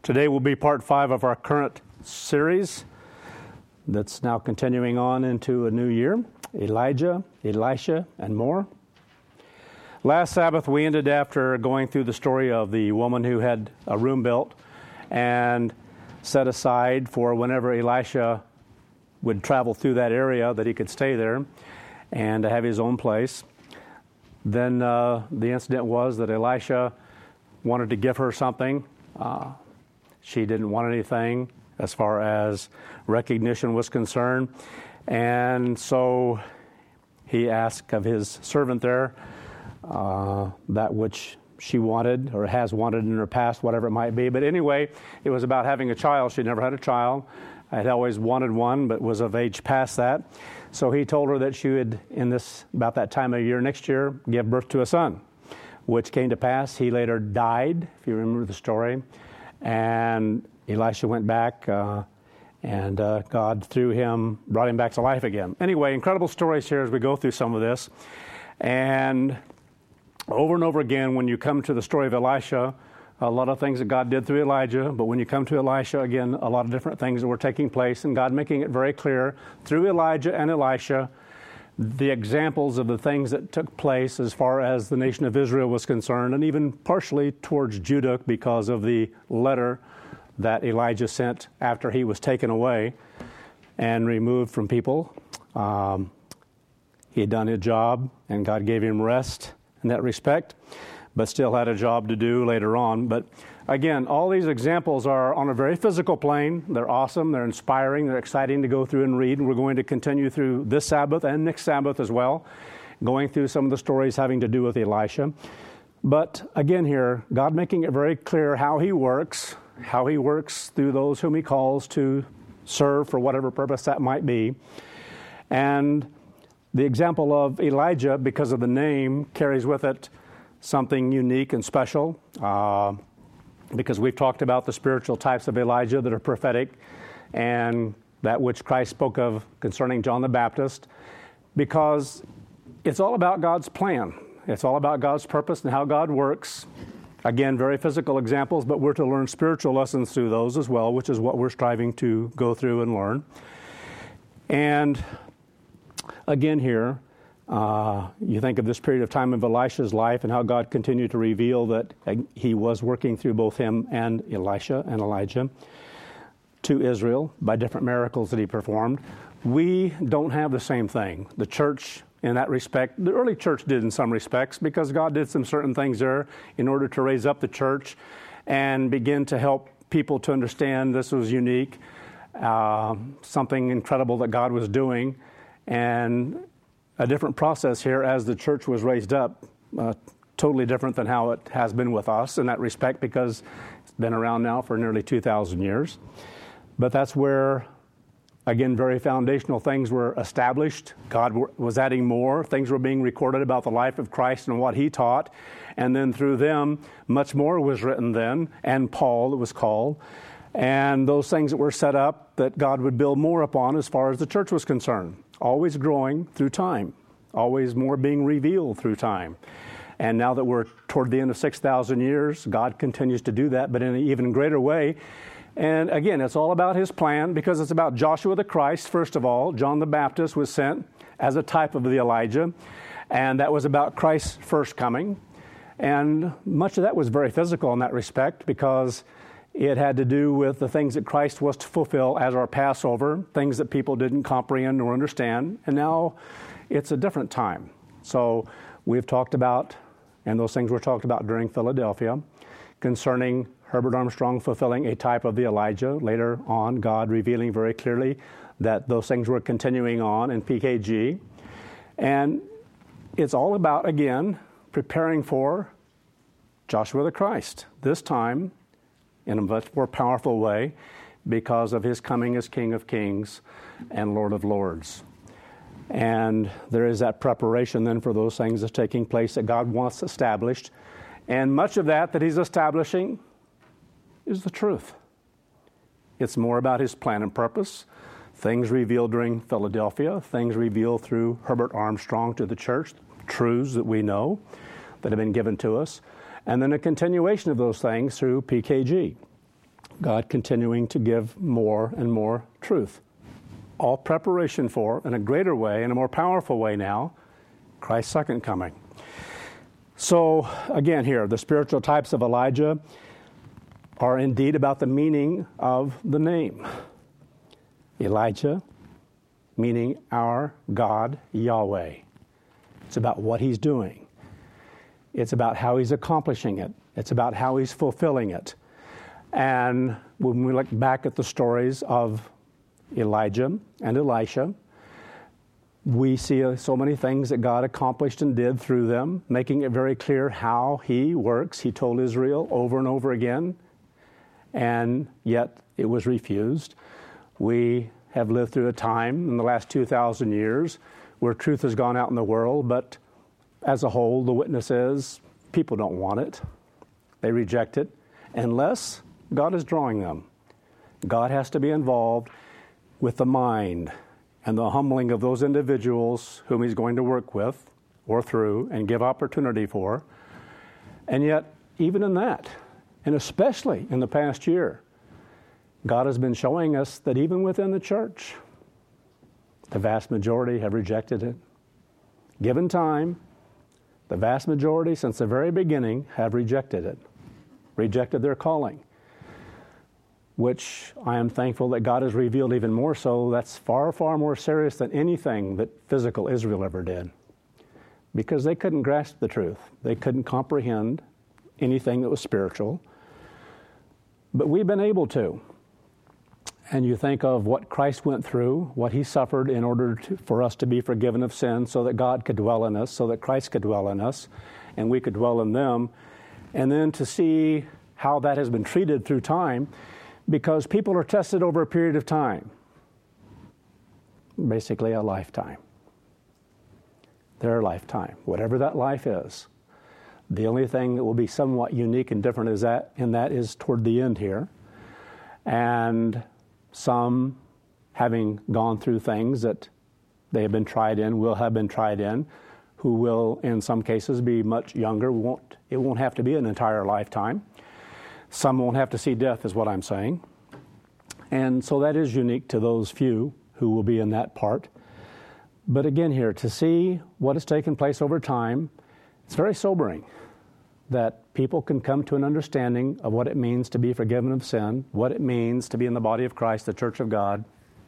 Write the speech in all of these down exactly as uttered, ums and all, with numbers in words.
Today will be part five of our current series that's now continuing on into a new year, Elijah, Elisha, and more. Last Sabbath we ended after going through the story of the woman who had a room built and set aside for whenever Elisha would travel through that area that he could stay there and have his own place. Then uh, the incident was that Elisha wanted to give her something. Uh, she didn't want anything as far as recognition was concerned. And so he asked of his servant there uh, that which she wanted or has wanted in her past, whatever it might be. But anyway, it was about having a child. She never had a child. I had always wanted one, but was of age past that. So he told her that she would, in this about that time of year next year, give birth to a son, which came to pass. He later died, if you remember the story. And Elisha went back, uh, and uh, God, through him, brought him back to life again. Anyway, incredible stories here as we go through some of this. And over and over again, when you come to the story of Elisha, a lot of things that God did through Elijah, but when you come to Elisha, again, a lot of different things that were taking place, and God making it very clear through Elijah and Elisha the examples of the things that took place as far as the nation of Israel was concerned, and even partially towards Judah because of the letter that Elijah sent after he was taken away and removed from people. Um, he had done his job, and God gave him rest in that respect, but still had a job to do later on. But again, all these examples are on a very physical plane. They're awesome, they're inspiring, they're exciting to go through and read, and we're going to continue through this Sabbath and next Sabbath as well, going through some of the stories having to do with Elisha. But again here, God making it very clear how he works, how he works through those whom he calls to serve for whatever purpose that might be. And the example of Elijah, because of the name, carries with it something unique and special, uh, because we've talked about the spiritual types of Elijah that are prophetic, and that which Christ spoke of concerning John the Baptist, because it's all about God's plan. It's all about God's purpose and how God works. Again, very physical examples, but we're to learn spiritual lessons through those as well, which is what we're striving to go through and learn. And again here, Uh, you think of this period of time of Elisha's life and how God continued to reveal that he was working through both him and Elisha and Elijah to Israel by different miracles that he performed. We don't have the same thing. The church, in that respect, the early church did in some respects, because God did some certain things there in order to raise up the church and begin to help people to understand this was unique, uh, something incredible that God was doing, and a different process here as the church was raised up, uh, totally different than how it has been with us in that respect, because it's been around now for nearly two thousand years. But that's where, again, very foundational things were established. God w- was adding more. Things were being recorded about the life of Christ and what he taught. And then through them, much more was written then, and Paul, it was called. And those things that were set up that God would build more upon as far as the church was concerned. Always growing through time, always more being revealed through time. And now that we're toward the end of six thousand years, God continues to do that, but in an even greater way. And again, it's all about his plan, because it's about Joshua the Christ, first of all. John the Baptist was sent as a type of the Elijah, and that was about Christ's first coming. And much of that was very physical in that respect, because it had to do with the things that Christ was to fulfill as our Passover, things that people didn't comprehend or understand. And now it's a different time. So we've talked about, and those things were talked about during Philadelphia, concerning Herbert Armstrong fulfilling a type of the Elijah. Later on, God revealing very clearly that those things were continuing on in P K G. And it's all about, again, preparing for Joshua the Christ, this time in a much more powerful way, because of his coming as King of Kings and Lord of Lords. And there is that preparation then for those things that's taking place that God wants established. And much of that that he's establishing is the truth. It's more about his plan and purpose. Things revealed during Philadelphia, things revealed through Herbert Armstrong to the church, truths that we know that have been given to us. And then a continuation of those things through P K G. God continuing to give more and more truth. All preparation for, in a greater way, in a more powerful way now, Christ's second coming. So, again here, the spiritual types of Elijah are indeed about the meaning of the name. Elijah, meaning our God, Yahweh. It's about what he's doing. It's about how he's accomplishing it. It's about how he's fulfilling it. And when we look back at the stories of Elijah and Elisha, we see so many things that God accomplished and did through them, making it very clear how he works. He told Israel over and over again, and yet it was refused. We have lived through a time in the last two thousand years where truth has gone out in the world, but as a whole, the witness is people don't want it. They reject it unless God is drawing them. God has to be involved with the mind and the humbling of those individuals whom he's going to work with or through and give opportunity for. And yet, even in that, and especially in the past year, God has been showing us that even within the church, the vast majority have rejected it. Given time, the vast majority since the very beginning have rejected it, rejected their calling, which I am thankful that God has revealed even more so. That's far, far more serious than anything that physical Israel ever did, because they couldn't grasp the truth. They couldn't comprehend anything that was spiritual. But we've been able to. And you think of what Christ went through, what he suffered in order to, for us to be forgiven of sin, so that God could dwell in us, so that Christ could dwell in us, and we could dwell in them. And then to see how that has been treated through time, because people are tested over a period of time, basically a lifetime. Their lifetime, whatever that life is. The only thing that will be somewhat unique and different is that, and that is toward the end here. And some, having gone through things that they have been tried in, will have been tried in, who will, in some cases, be much younger. Won't it won't have to be an entire lifetime. Some won't have to see death, is what I'm saying. And so that is unique to those few who will be in that part. But again here, to see what has taken place over time, it's very sobering that people can come to an understanding of what it means to be forgiven of sin, what it means to be in the body of Christ, the church of God,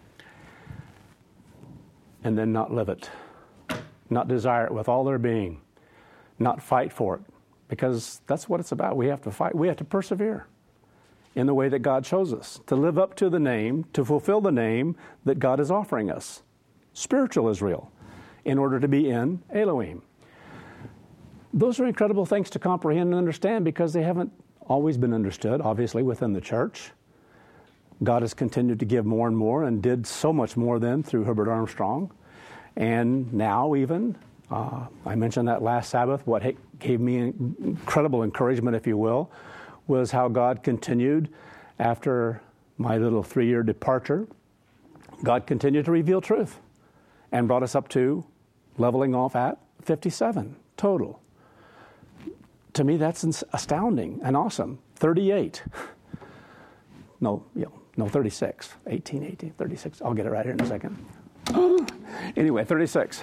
and then not live it, not desire it with all their being, not fight for it, because that's what it's about. We have to fight. We have to persevere in the way that God shows us, to live up to the name, to fulfill the name that God is offering us, spiritual Israel, in order to be in Elohim. Those are incredible things to comprehend and understand because they haven't always been understood, obviously, within the church. God has continued to give more and more and did so much more then through Herbert Armstrong. And now even, uh, I mentioned that last Sabbath, what gave me incredible encouragement, if you will, was how God continued after my little three-year departure. God continued to reveal truth and brought us up to leveling off at fifty-seven total. To me, that's astounding and awesome. thirty-eight. No, you know, no, thirty-six. eighteen, eighteen, thirty-six. I'll get it right here in a second. Anyway, thirty-six.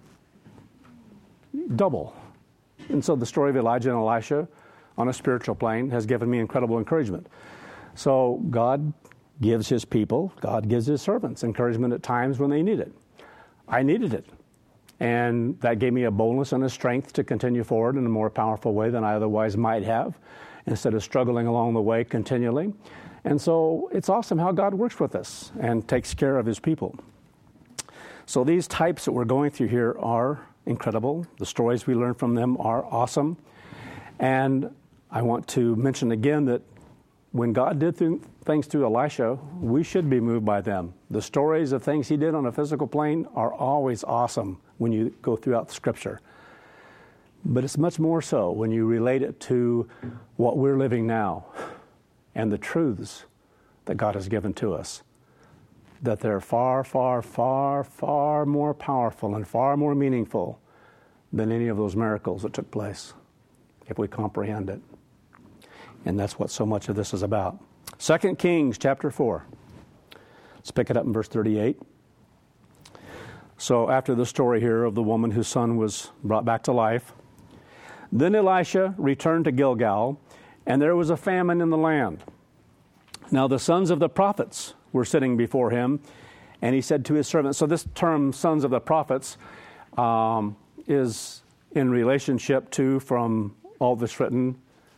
Double. And so the story of Elijah and Elisha on a spiritual plane has given me incredible encouragement. So God gives his people, God gives his servants encouragement at times when they need it. I needed it. And that gave me a boldness and a strength to continue forward in a more powerful way than I otherwise might have, instead of struggling along the way continually. And so it's awesome how God works with us and takes care of his people. So these types that we're going through here are incredible. The stories we learn from them are awesome. And I want to mention again that when God did th- things through Elisha, we should be moved by them. The stories of things he did on a physical plane are always awesome when you go throughout the Scripture. But it's much more so when you relate it to what we're living now and the truths that God has given to us, that they're far, far, far, far more powerful and far more meaningful than any of those miracles that took place, if we comprehend it. And that's what so much of this is about. Second Kings chapter four. Let's pick it up in verse thirty-eight. So after the story here of the woman whose son was brought back to life, then Elisha returned to Gilgal, and there was a famine in the land. Now the sons of the prophets were sitting before him, and he said to his servants, so this term, sons of the prophets, um, is in relationship to, from all this written,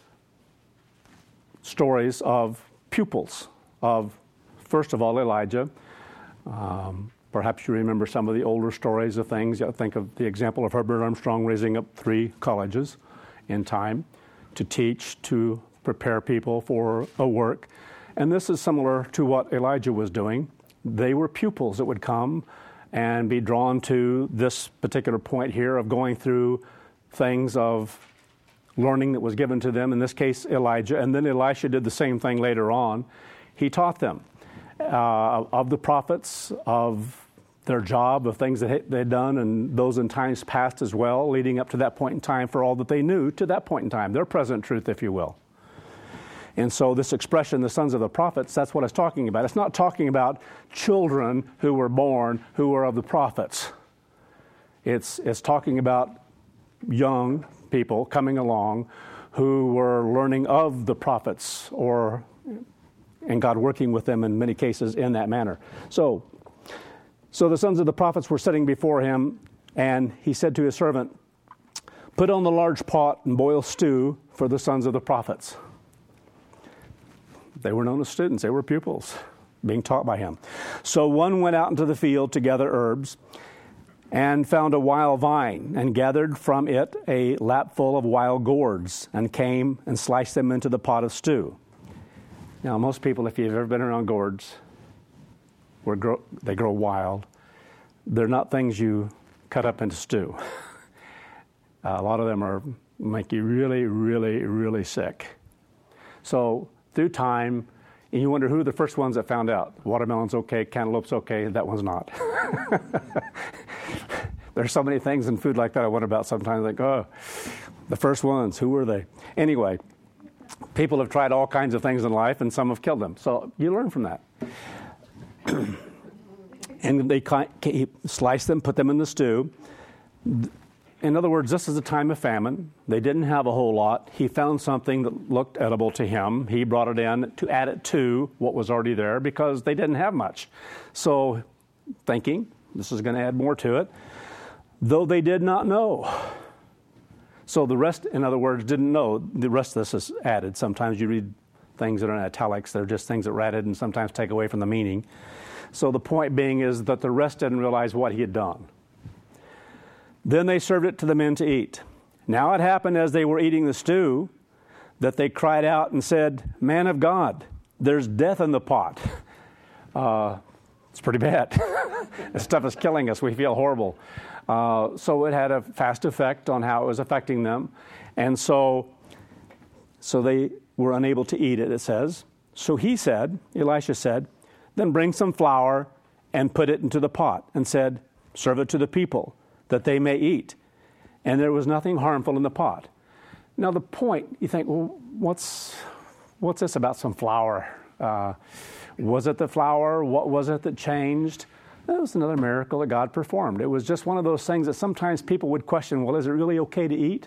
stories of pupils of, first of all, Elijah. Um, perhaps you remember some of the older stories of things. You think of the example of Herbert Armstrong raising up three colleges in time to teach, to prepare people for a work. And this is similar to what Elijah was doing. They were pupils that would come and be drawn to this particular point here of going through things of learning that was given to them, in this case Elijah, and then Elisha did the same thing later on. He taught them uh, of the prophets, of their job, of things that they'd done, and those in times past as well, leading up to that point in time for all that they knew to that point in time, their present truth, if you will. And so this expression, the sons of the prophets, that's what it's talking about. It's not talking about children who were born who were of the prophets. It's, it's talking about young people coming along who were learning of the prophets, or and God working with them in many cases in that manner. So, so the sons of the prophets were sitting before him, and he said to his servant, put on the large pot and boil stew for the sons of the prophets. They were known as students. They were pupils being taught by him. So one went out into the field to gather herbs, and found a wild vine, and gathered from it a lapful of wild gourds, and came and sliced them into the pot of stew. Now, most people, if you've ever been around gourds, where grow, they grow wild, they're not things you cut up into stew. Uh, a lot of them are make you really, really, really sick. So through time, and you wonder who the first ones that found out. Watermelon's okay, cantaloupe's okay, that one's not. There's so many things in food like that I wonder about sometimes, like, oh, the first ones, who were they? Anyway, people have tried all kinds of things in life, and some have killed them. So you learn from that. And they sliced them, put them in the stew. In other words, this is a time of famine. They didn't have a whole lot. He found something that looked edible to him. He brought it in to add it to what was already there because they didn't have much. So thinking, this is going to add more to it, though they did not know. So the rest, in other words, didn't know. The rest of this is added. Sometimes you read things that are in italics. They're just things that are added and sometimes take away from the meaning. So the point being is that the rest didn't realize what he had done. Then they served it to the men to eat. Now it happened as they were eating the stew that they cried out and said, man of God, there's death in the pot. Uh, it's pretty bad. This stuff is killing us. We feel horrible. Uh, so it had a fast effect on how it was affecting them. And so, so they were unable to eat it, it says. So he said, Elisha said, then bring some flour and put it into the pot, and said, serve it to the people, that they may eat. And there was nothing harmful in the pot. Now the point, you think, well, what's what's this about some flour? Uh, was it the flour? What was it that changed? That was another miracle that God performed. It was just one of those things that sometimes people would question, well, is it really okay to eat?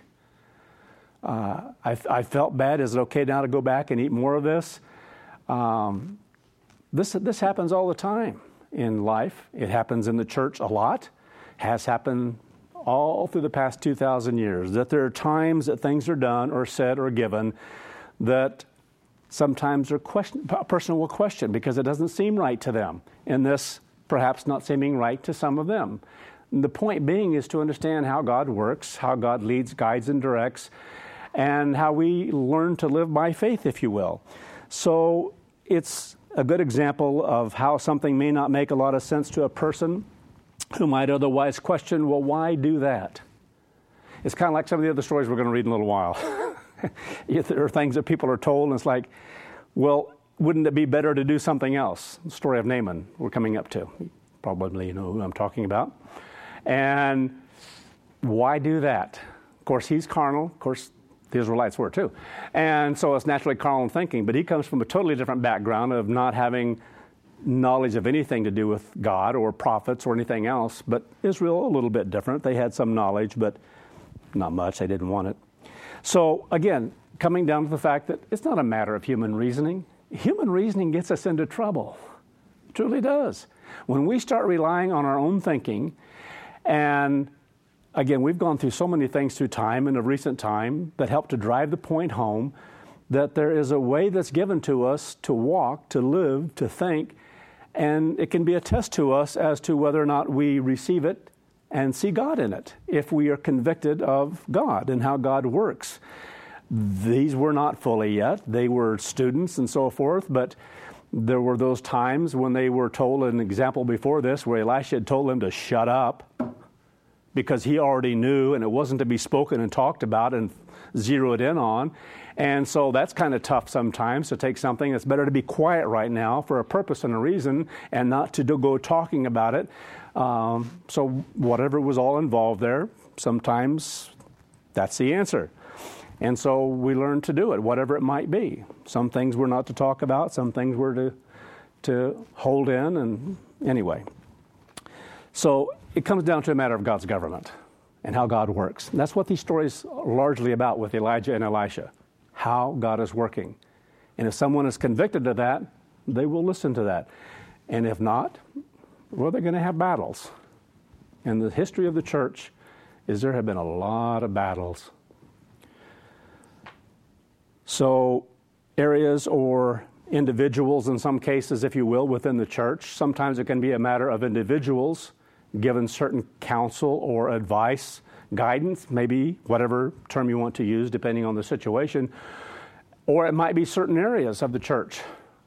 Uh, I, I felt bad. Is it okay now to go back and eat more of this? Um, this this happens all the time in life. It happens in the church a lot. Has happened all through the past two thousand years, that there are times that things are done or said or given that sometimes are question, a person will question because it doesn't seem right to them, and this perhaps not seeming right to some of them. And the point being is to understand how God works, how God leads, guides, and directs, and how we learn to live by faith, if you will. So it's a good example of how something may not make a lot of sense to a person who might otherwise question, well, why do that? It's kind of like some of the other stories we're going to read in a little while. There are things that people are told, and it's like, well, wouldn't it be better to do something else? The story of Naaman we're coming up to. Probably you know who I'm talking about. And why do that? Of course, he's carnal. Of course, The Israelites were too. And so it's naturally carnal thinking. But he comes from a totally different background of not having knowledge of anything to do with God or prophets or anything else. But Israel, a little bit different. They had some knowledge, but not much. They didn't want it. So again, coming down to the fact that it's not a matter of human reasoning. Human reasoning gets us into trouble. It truly does. When we start relying on our own thinking, and again, we've gone through so many things through time and of recent time that help to drive the point home that there is a way that's given to us to walk, to live, to think, and it can be a test to us as to whether or not we receive it and see God in it, if we are convicted of God and how God works. These were not fully yet. They were students and so forth, but there were those times when they were told, an example before this, where Elisha had told them to shut up because he already knew, and it wasn't to be spoken and talked about and zeroed in on. And so that's kind of tough sometimes to take something that's better to be quiet right now for a purpose and a reason and not to do, go talking about it. Um, so whatever was all involved there, sometimes that's the answer. And so we learn to do it, whatever it might be. Some things we're not to talk about, some things we're to to hold in, and anyway. So it comes down to a matter of God's government and how God works. And that's what these stories are largely about with Elijah and Elisha, how God is working. And if someone is convicted of that, they will listen to that. And if not, well, they're going to have battles. And the history of the church is there have been a lot of battles. So areas or individuals in some cases, if you will, within the church, sometimes it can be a matter of individuals given certain counsel or advice, guidance, maybe whatever term you want to use depending on the situation, or it might be certain areas of the church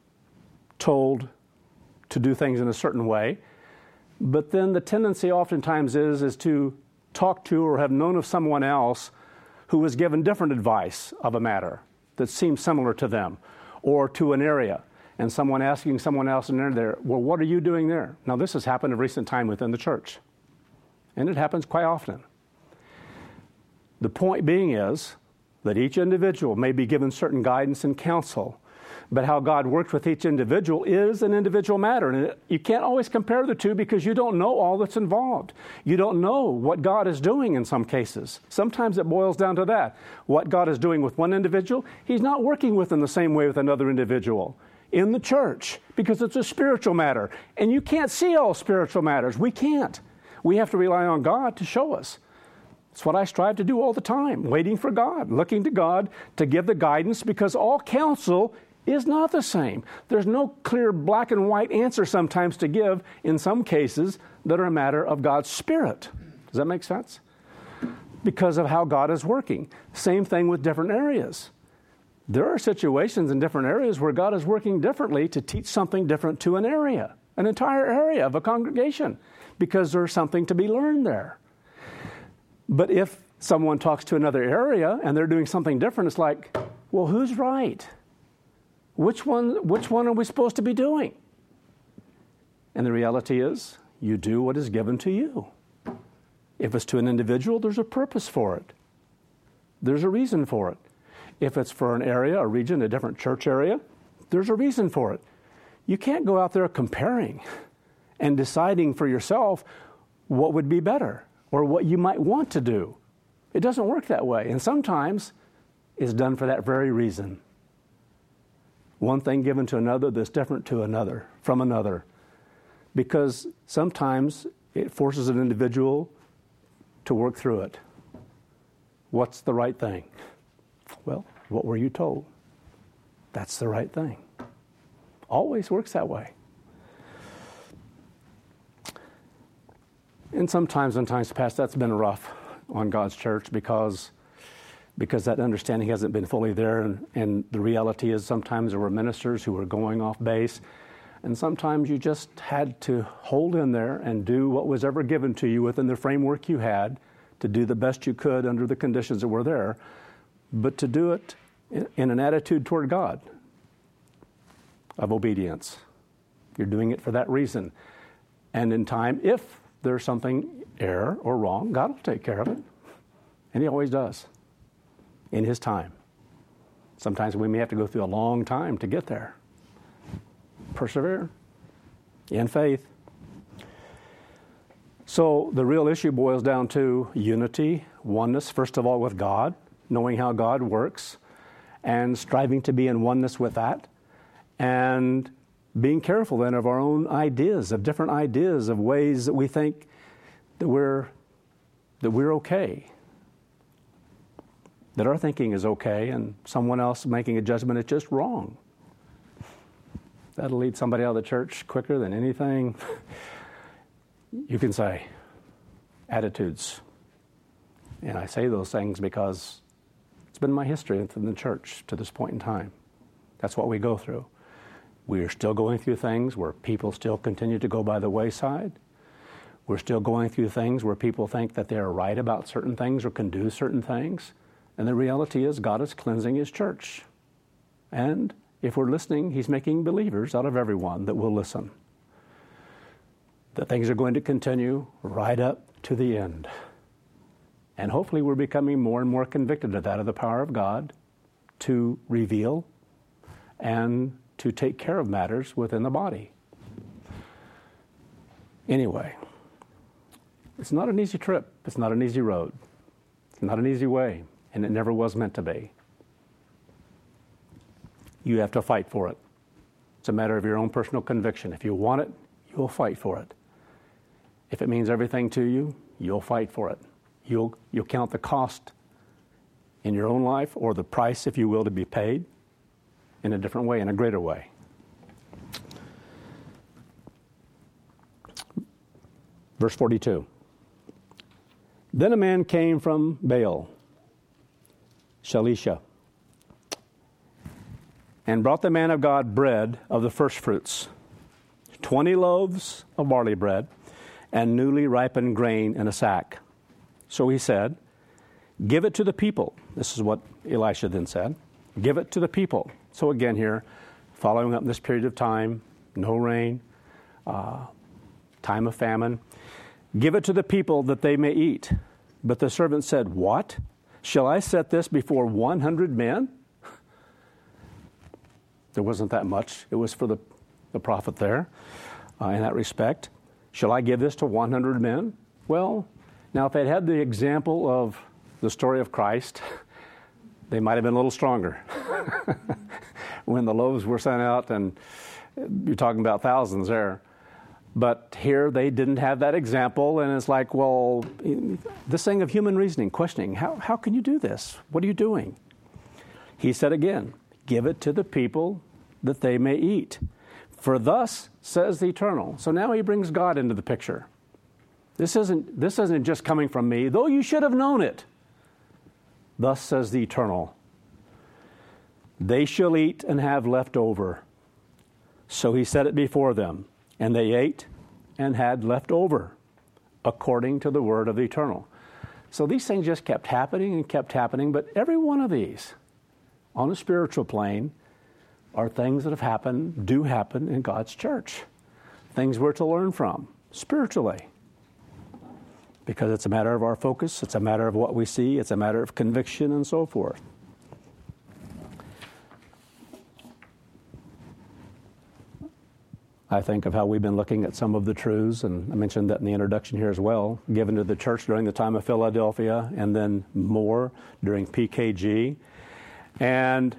told to do things in a certain way. But then the tendency oftentimes is, is to talk to or have known of someone else who was given different advice of a matter that seems similar to them, or to an area, and someone asking someone else in there, well, what are you doing there? Now, this has happened in recent time within the church, and it happens quite often. The point being is that each individual may be given certain guidance and counsel, but how God works with each individual is an individual matter. And you can't always compare the two because you don't know all that's involved. You don't know what God is doing in some cases. Sometimes it boils down to that. What God is doing with one individual, He's not working with in the same way with another individual in the church because it's a spiritual matter. And you can't see all spiritual matters. We can't. We have to rely on God to show us. It's what I strive to do all the time, waiting for God, looking to God to give the guidance, because all counsel is not the same. There's no clear black and white answer sometimes to give in some cases that are a matter of God's Spirit. Does that make sense? Because of how God is working. Same thing with different areas. There are situations in different areas where God is working differently to teach something different to an area, an entire area of a congregation, because there's something to be learned there. But if someone talks to another area and they're doing something different, it's like, well, who's right? Which one, which one are we supposed to be doing? And the reality is, you do what is given to you. If it's to an individual, there's a purpose for it. There's a reason for it. If it's for an area, a region, a different church area, there's a reason for it. You can't go out there comparing and deciding for yourself what would be better or what you might want to do. It doesn't work that way. And sometimes it's done for that very reason. One thing given to another that's different to another, from another. Because sometimes it forces an individual to work through it. What's the right thing? Well, what were you told? That's the right thing. Always works that way. And sometimes in times past, that's been rough on God's church because because that understanding hasn't been fully there. And, and the reality is sometimes there were ministers who were going off base. And sometimes you just had to hold in there and do what was ever given to you within the framework you had to do the best you could under the conditions that were there, but to do it in, in an attitude toward God of obedience. You're doing it for that reason. And in time, if there's something error or wrong, God will take care of it. And He always does. in His time. Sometimes we may have to go through a long time to get there. Persevere in faith. So the real issue boils down to unity, oneness, first of all with God, knowing how God works, and striving to be in oneness with that, and being careful then of our own ideas, of different ideas, of ways that we think that we're that we're okay, that our thinking is okay, and someone else making a judgment is just wrong. That'll lead somebody out of the church quicker than anything you can say. Attitudes. And I say those things because it's been my history in the church to this point in time. That's what we go through. We are still going through things where people still continue to go by the wayside. We're still going through things where people think that they're right about certain things or can do certain things. And the reality is God is cleansing His church. And if we're listening, He's making believers out of everyone that will listen. That things are going to continue right up to the end. And hopefully we're becoming more and more convicted of that, of the power of God to reveal and to take care of matters within the body. Anyway, it's not an easy trip. It's not an easy road. It's not an easy way, and it never was meant to be. You have to fight for it. It's a matter of your own personal conviction. If you want it, you'll fight for it. If it means everything to you, you'll fight for it. You'll, you'll count the cost in your own life, or the price, if you will, to be paid in a different way, in a greater way. Verse forty-two. Then a man came from Baal, Shalisha, and brought the man of God bread of the first fruits, twenty loaves of barley bread, and newly ripened grain in a sack. So he said, give it to the people. This is what Elisha then said. Give it to the people. So again here, following up this period of time, no rain, uh, time of famine. Give it to the people that they may eat. But the servant said, what? Shall I set this before one hundred men? There wasn't that much. It was for the, the prophet there uh, in that respect. Shall I give this to one hundred men? Well, now if they'd had the example of the story of Christ, they might have been a little stronger. When the loaves were sent out, and you're talking about thousands there. But here they didn't have that example, and it's like, well, this thing of human reasoning, questioning, how, how can you do this? What are you doing? He said again, give it to the people that they may eat. For thus says the Eternal. So now he brings God into the picture. This isn't, this isn't just coming from me, though you should have known it. Thus says the Eternal. They shall eat and have left over. So he set it before them, and they ate and had left over, according to the word of the Eternal. So these things just kept happening and kept happening, but every one of these, on a spiritual plane, are things that have happened, do happen in God's church. Things we're to learn from, spiritually. Because it's a matter of our focus, it's a matter of what we see, it's a matter of conviction and so forth. I think of how we've been looking at some of the truths, and I mentioned that in the introduction here as well, given to the church during the time of Philadelphia, and then more during P K G. And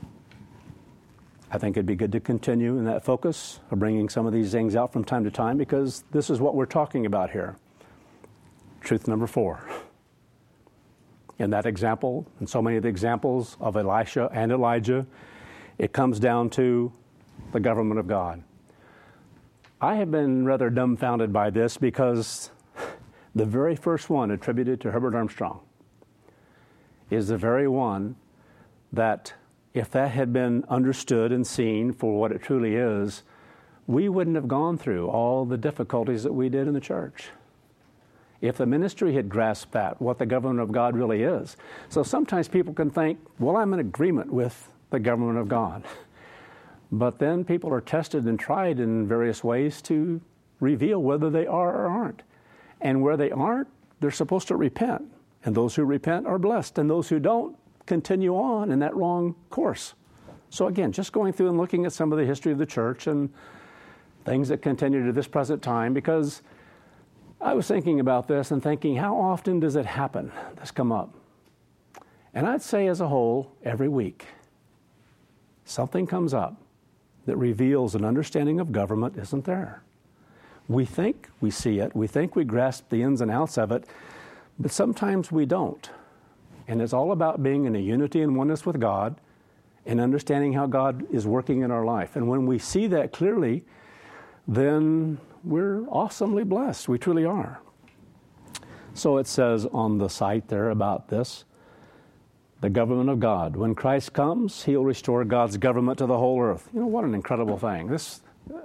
I think it'd be good to continue in that focus of bringing some of these things out from time to time, because this is what we're talking about here. Truth number four. In that example, and so many of the examples of Elisha and Elijah, it comes down to the government of God. I have been rather dumbfounded by this, because the very first one attributed to Herbert Armstrong is the very one that, if that had been understood and seen for what it truly is, we wouldn't have gone through all the difficulties that we did in the church. If the ministry had grasped that, what the government of God really is. So sometimes people can think, well, I'm in agreement with the government of God. But then people are tested and tried in various ways to reveal whether they are or aren't. And where they aren't, they're supposed to repent. And those who repent are blessed. And those who don't continue on in that wrong course. So again, just going through and looking at some of the history of the church and things that continue to this present time, because I was thinking about this and thinking, how often does it happen, this come up? And I'd say as a whole, every week, something comes up that reveals an understanding of government isn't there. We think we see it, we think we grasp the ins and outs of it, but sometimes we don't. And it's all about being in a unity and oneness with God and understanding how God is working in our life. And when we see that clearly, then we're awesomely blessed. We truly are. So it says on the site there about this, the government of God. When Christ comes, he'll restore God's government to the whole earth. You know, what an incredible thing. This,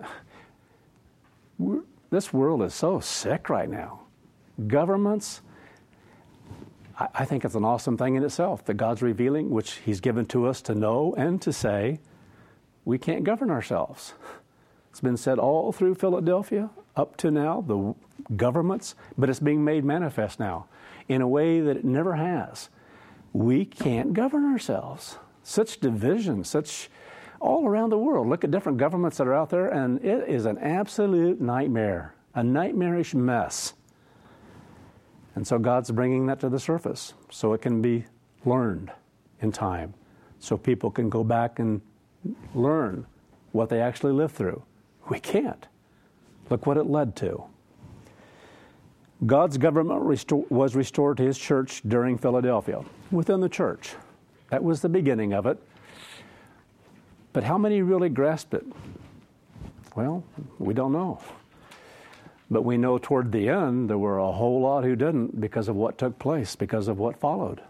this world is so sick right now. Governments, I, I think it's an awesome thing in itself that God's revealing, which he's given to us to know and to say, we can't govern ourselves. It's been said all through Philadelphia up to now, the governments, but it's being made manifest now in a way that it never has. We can't govern ourselves. Such division, such all around the world. Look at different governments that are out there, and it is an absolute nightmare, a nightmarish mess. And so God's bringing that to the surface so it can be learned in time, so people can go back and learn what they actually lived through. We can't. Look what it led to. God's government restor- was restored to his church during Philadelphia, within the church. That was the beginning of it. But how many really grasped it? Well, we don't know. But we know toward the end there were a whole lot who didn't because of what took place, because of what followed.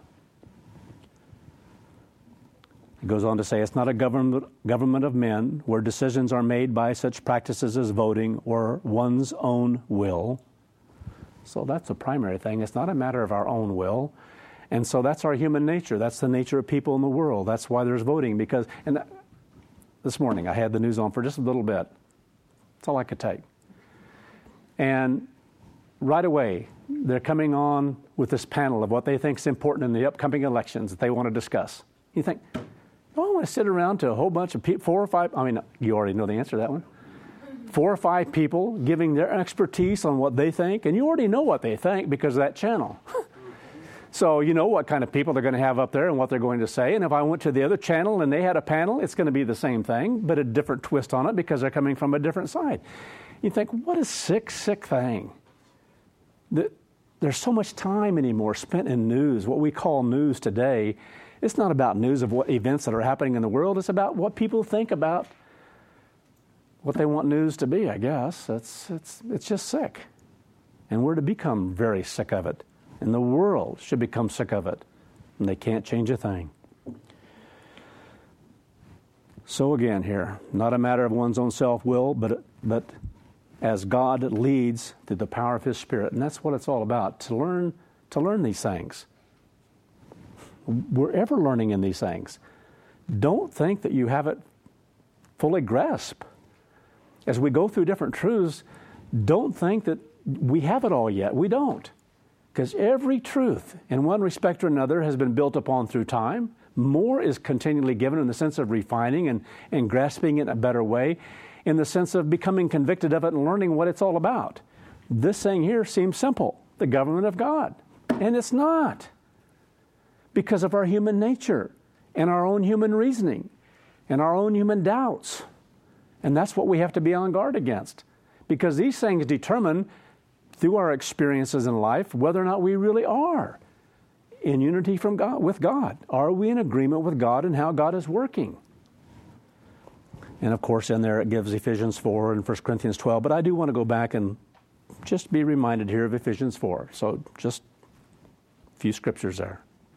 It goes on to say, it's not a government, government of men where decisions are made by such practices as voting or one's own will. So that's the primary thing. It's not a matter of our own will. And so that's our human nature. That's the nature of people in the world. That's why there's voting. Because, and that, this morning I had the news on for just a little bit. That's all I could take. And right away, they're coming on with this panel of what they think is important in the upcoming elections that they want to discuss. You think, oh, I want to sit around to a whole bunch of people, four or five, I mean, you already know the answer to that one. Four or five people giving their expertise on what they think, and you already know what they think because of that channel. So you know what kind of people they're going to have up there and what they're going to say. And if I went to the other channel and they had a panel, it's going to be the same thing, but a different twist on it because they're coming from a different side. You think, what a sick, sick thing. The, there's so much time anymore spent in news, what we call news today. It's not about news of what events that are happening in the world. It's about what people think about what they want news to be, I guess. It's, it's, it's just sick. And we're to become very sick of it. And the world should become sick of it. And they can't change a thing. So again here, not a matter of one's own self-will, but, but as God leads through the power of his Spirit. And that's what it's all about, to learn, to learn these things. We're ever learning in these things. Don't think that you have it fully grasped. As we go through different truths, don't think that we have it all yet. We don't. Because every truth, in one respect or another, has been built upon through time. More is continually given in the sense of refining and, and grasping it in a better way, in the sense of becoming convicted of it and learning what it's all about. This thing here seems simple, the government of God. And it's not. Because of our human nature and our own human reasoning and our own human doubts. And that's what we have to be on guard against. Because these things determine, through our experiences in life, whether or not we really are in unity from God, with God. Are we in agreement with God and how God is working? And of course, in there it gives Ephesians four and First Corinthians twelve. But I do want to go back and just be reminded here of Ephesians four. So just a few scriptures there.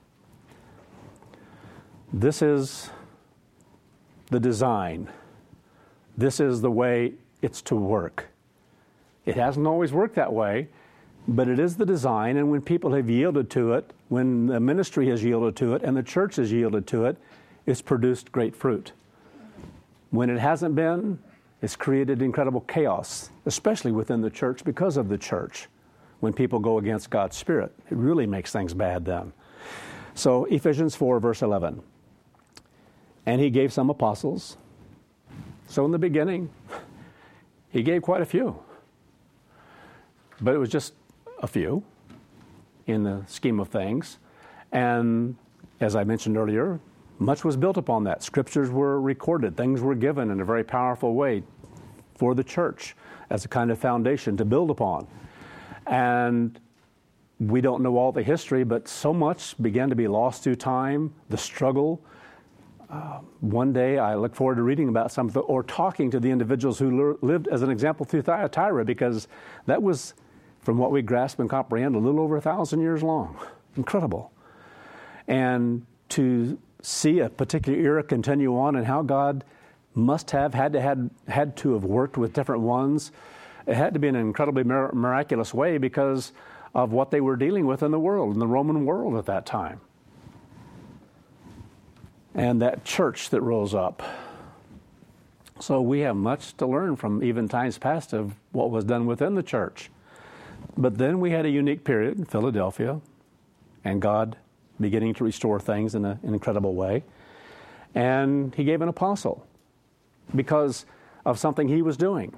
This is the design. This is the way it's to work. It hasn't always worked that way, but it is the design, and when people have yielded to it, when the ministry has yielded to it, and the church has yielded to it, it's produced great fruit. When it hasn't been, it's created incredible chaos, especially within the church because of the church. When people go against God's Spirit, it really makes things bad then. So Ephesians four, verse eleven. And he gave some apostles. So in the beginning, he gave quite a few. But it was just a few in the scheme of things. And as I mentioned earlier, much was built upon that. Scriptures were recorded. Things were given in a very powerful way for the church as a kind of foundation to build upon. And we don't know all the history, but so much began to be lost through time, the struggle. Uh, one day I look forward to reading about some of the, or talking to the individuals who l- lived as an example through Thyatira, because that was, from what we grasp and comprehend, a little over a thousand years long. Incredible. And to see a particular era continue on and how God must have had to had, had to have worked with different ones. It had to be in an incredibly mir- miraculous way because of what they were dealing with in the world, in the Roman world at that time. And that church that rose up. So we have much to learn from even times past of what was done within the church. But then we had a unique period in Philadelphia, and God beginning to restore things in a, an incredible way. And he gave an apostle because of something he was doing.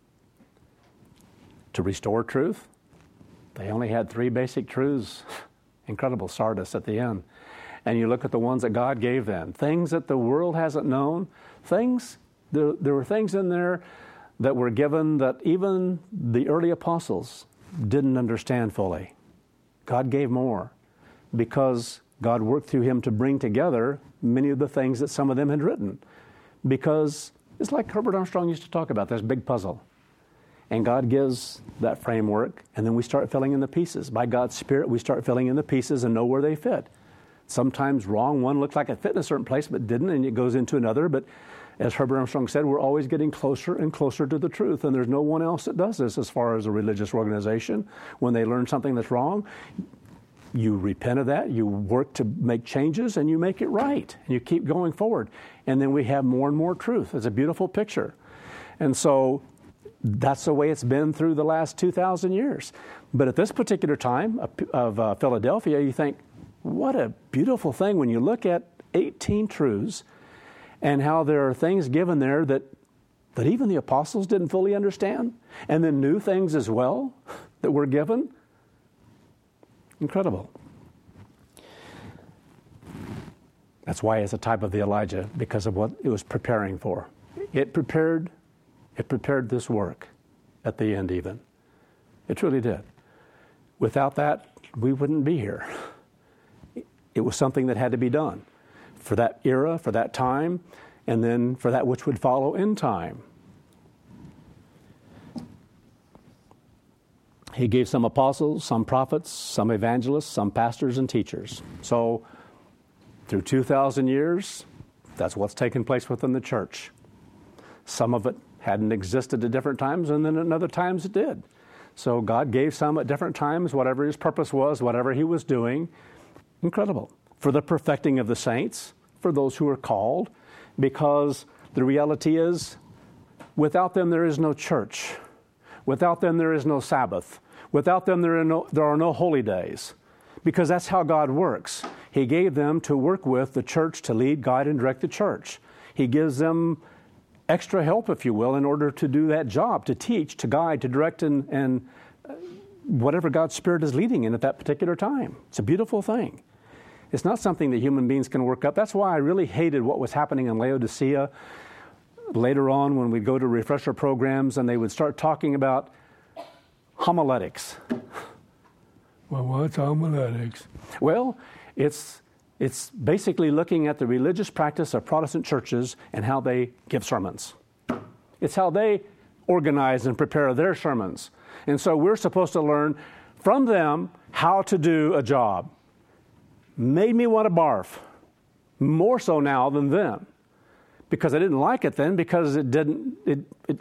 To restore truth, they only had three basic truths. Incredible, Sardis at the end. And you look at the ones that God gave them, things that the world hasn't known, things, there, there were things in there that were given that even the early apostles didn't understand fully. God gave more because God worked through him to bring together many of the things that some of them had written. Because it's like Herbert Armstrong used to talk about, this big puzzle. And God gives that framework, and then we start filling in the pieces. By God's Spirit, we start filling in the pieces and know where they fit. Sometimes wrong, one looks like it fit in a certain place, but didn't, and it goes into another. But as Herbert Armstrong said, we're always getting closer and closer to the truth, and there's no one else that does this as far as a religious organization. When they learn something that's wrong, you repent of that, you work to make changes, and you make it right, and you keep going forward. And then we have more and more truth. It's a beautiful picture. And so that's the way it's been through the last two thousand years. But at this particular time of, of uh, Philadelphia, you think, what a beautiful thing when you look at eighteen truths and how there are things given there that, that even the apostles didn't fully understand, and then new things as well that were given. Incredible. That's why it's a type of the Elijah, because of what it was preparing for. It prepared, it prepared this work at the end even. It truly did. Without that, we wouldn't be here. It was something that had to be done for that era, for that time, and then for that which would follow in time. He gave some apostles, some prophets, some evangelists, some pastors and teachers. So through two thousand years, that's what's taken place within the church. Some of it hadn't existed at different times, and then at other times it did. So God gave some at different times, whatever his purpose was, whatever he was doing. Incredible. For the perfecting of the saints, for those who are called, because the reality is, without them there is no church. Without them there is no Sabbath. Without them there are no, there are no holy days. Because that's how God works. He gave them to work with the church, to lead, guide, and direct the church. He gives them extra help, if you will, in order to do that job, to teach, to guide, to direct, and, and whatever God's Spirit is leading in at that particular time. It's a beautiful thing. It's not something that human beings can work up. That's why I really hated what was happening in Laodicea. Later on, when we'd go to refresher programs and they would start talking about homiletics. Well, what's homiletics? Well, it's it's basically looking at the religious practice of Protestant churches and how they give sermons. It's how they organize and prepare their sermons. And so we're supposed to learn from them how to do a job. Made me want to barf, more so now than then. Because I didn't like it then, because it didn't it it,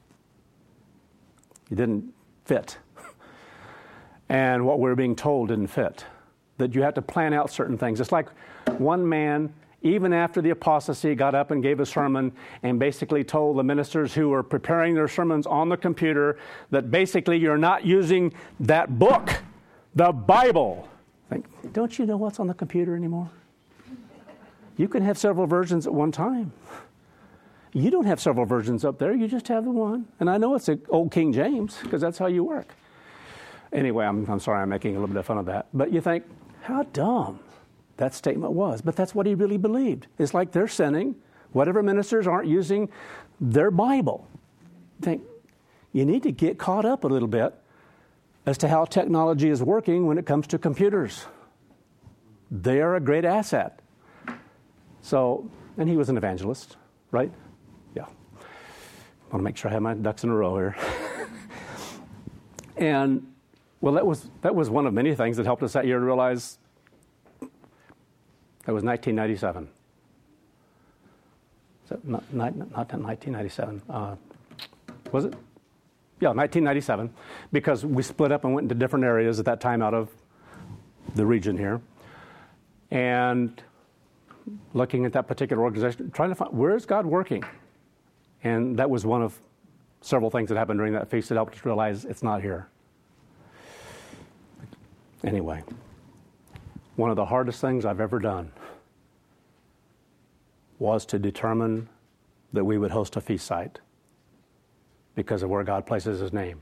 it didn't fit. And what we were being told didn't fit. That you had to plan out certain things. It's like one man, even after the apostasy, got up and gave a sermon and basically told the ministers who were preparing their sermons on the computer that basically you're not using that book, the Bible. Think, don't you know what's on the computer anymore? You can have several versions at one time. You don't have several versions up there. You just have the one. And I know it's an old King James because that's how you work. Anyway, I'm, I'm sorry I'm making a little bit of fun of that. But you think, how dumb that statement was. But that's what he really believed. It's like they're sinning. Whatever ministers aren't using their Bible. You think, you need to get caught up a little bit as to how technology is working when it comes to computers. They are a great asset. So, and he was an evangelist, right? Yeah. I want to make sure I have my ducks in a row here. And, well, that was that was one of many things that helped us that year to realize that was nineteen ninety-seven. Is that not, not, not nineteen ninety-seven? Uh, was it? Yeah, nineteen ninety-seven, because we split up and went into different areas at that time out of the region here. And looking at that particular organization, trying to find, where is God working? And that was one of several things that happened during that feast that helped us realize it's not here. Anyway, one of the hardest things I've ever done was to determine that we would host a feast site because of where God places his name.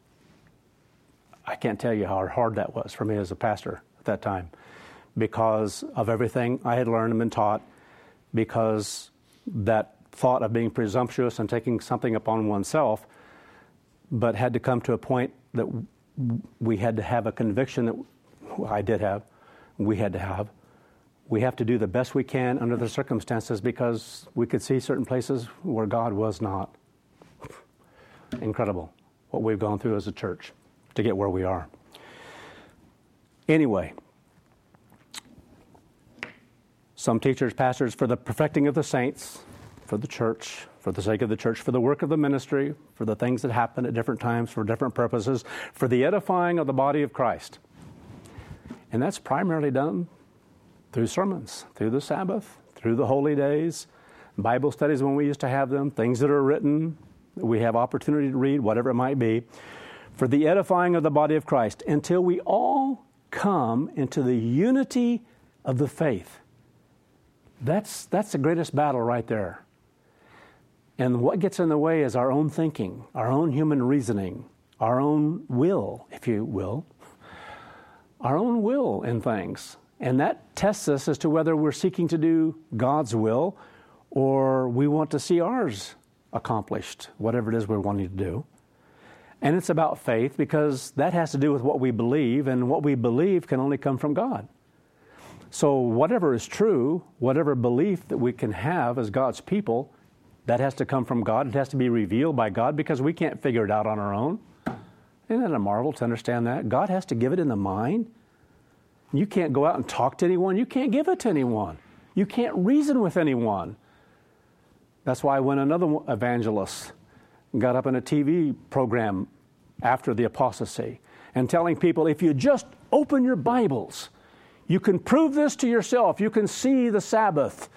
I can't tell you how hard that was for me as a pastor at that time, because of everything I had learned and been taught, because that thought of being presumptuous and taking something upon oneself, but had to come to a point that we had to have a conviction that I did have, we had to have. We have to do the best we can under the circumstances because we could see certain places where God was not. Incredible what we've gone through as a church to get where we are. Anyway, some teachers, pastors, for the perfecting of the saints, for the church, for the sake of the church, for the work of the ministry, for the things that happen at different times, for different purposes, for the edifying of the body of Christ. And that's primarily done through sermons, through the Sabbath, through the holy days, Bible studies when we used to have them, things that are written, we have opportunity to read, whatever it might be, for the edifying of the body of Christ, until we all come into the unity of the faith. That's, that's the greatest battle right there. And what gets in the way is our own thinking, our own human reasoning, our own will, if you will, our own will in things. And that tests us as to whether we're seeking to do God's will or we want to see ours accomplished, whatever it is we're wanting to do. And it's about faith because that has to do with what we believe, and what we believe can only come from God. So whatever is true, whatever belief that we can have as God's people, that has to come from God. It has to be revealed by God because we can't figure it out on our own. Isn't that a marvel to understand that? God has to give it in the mind. You can't go out and talk to anyone. You can't give it to anyone. You can't reason with anyone. That's why when another evangelist got up in a T V program after the apostasy and telling people, if you just open your Bibles, you can prove this to yourself. You can see the Sabbath.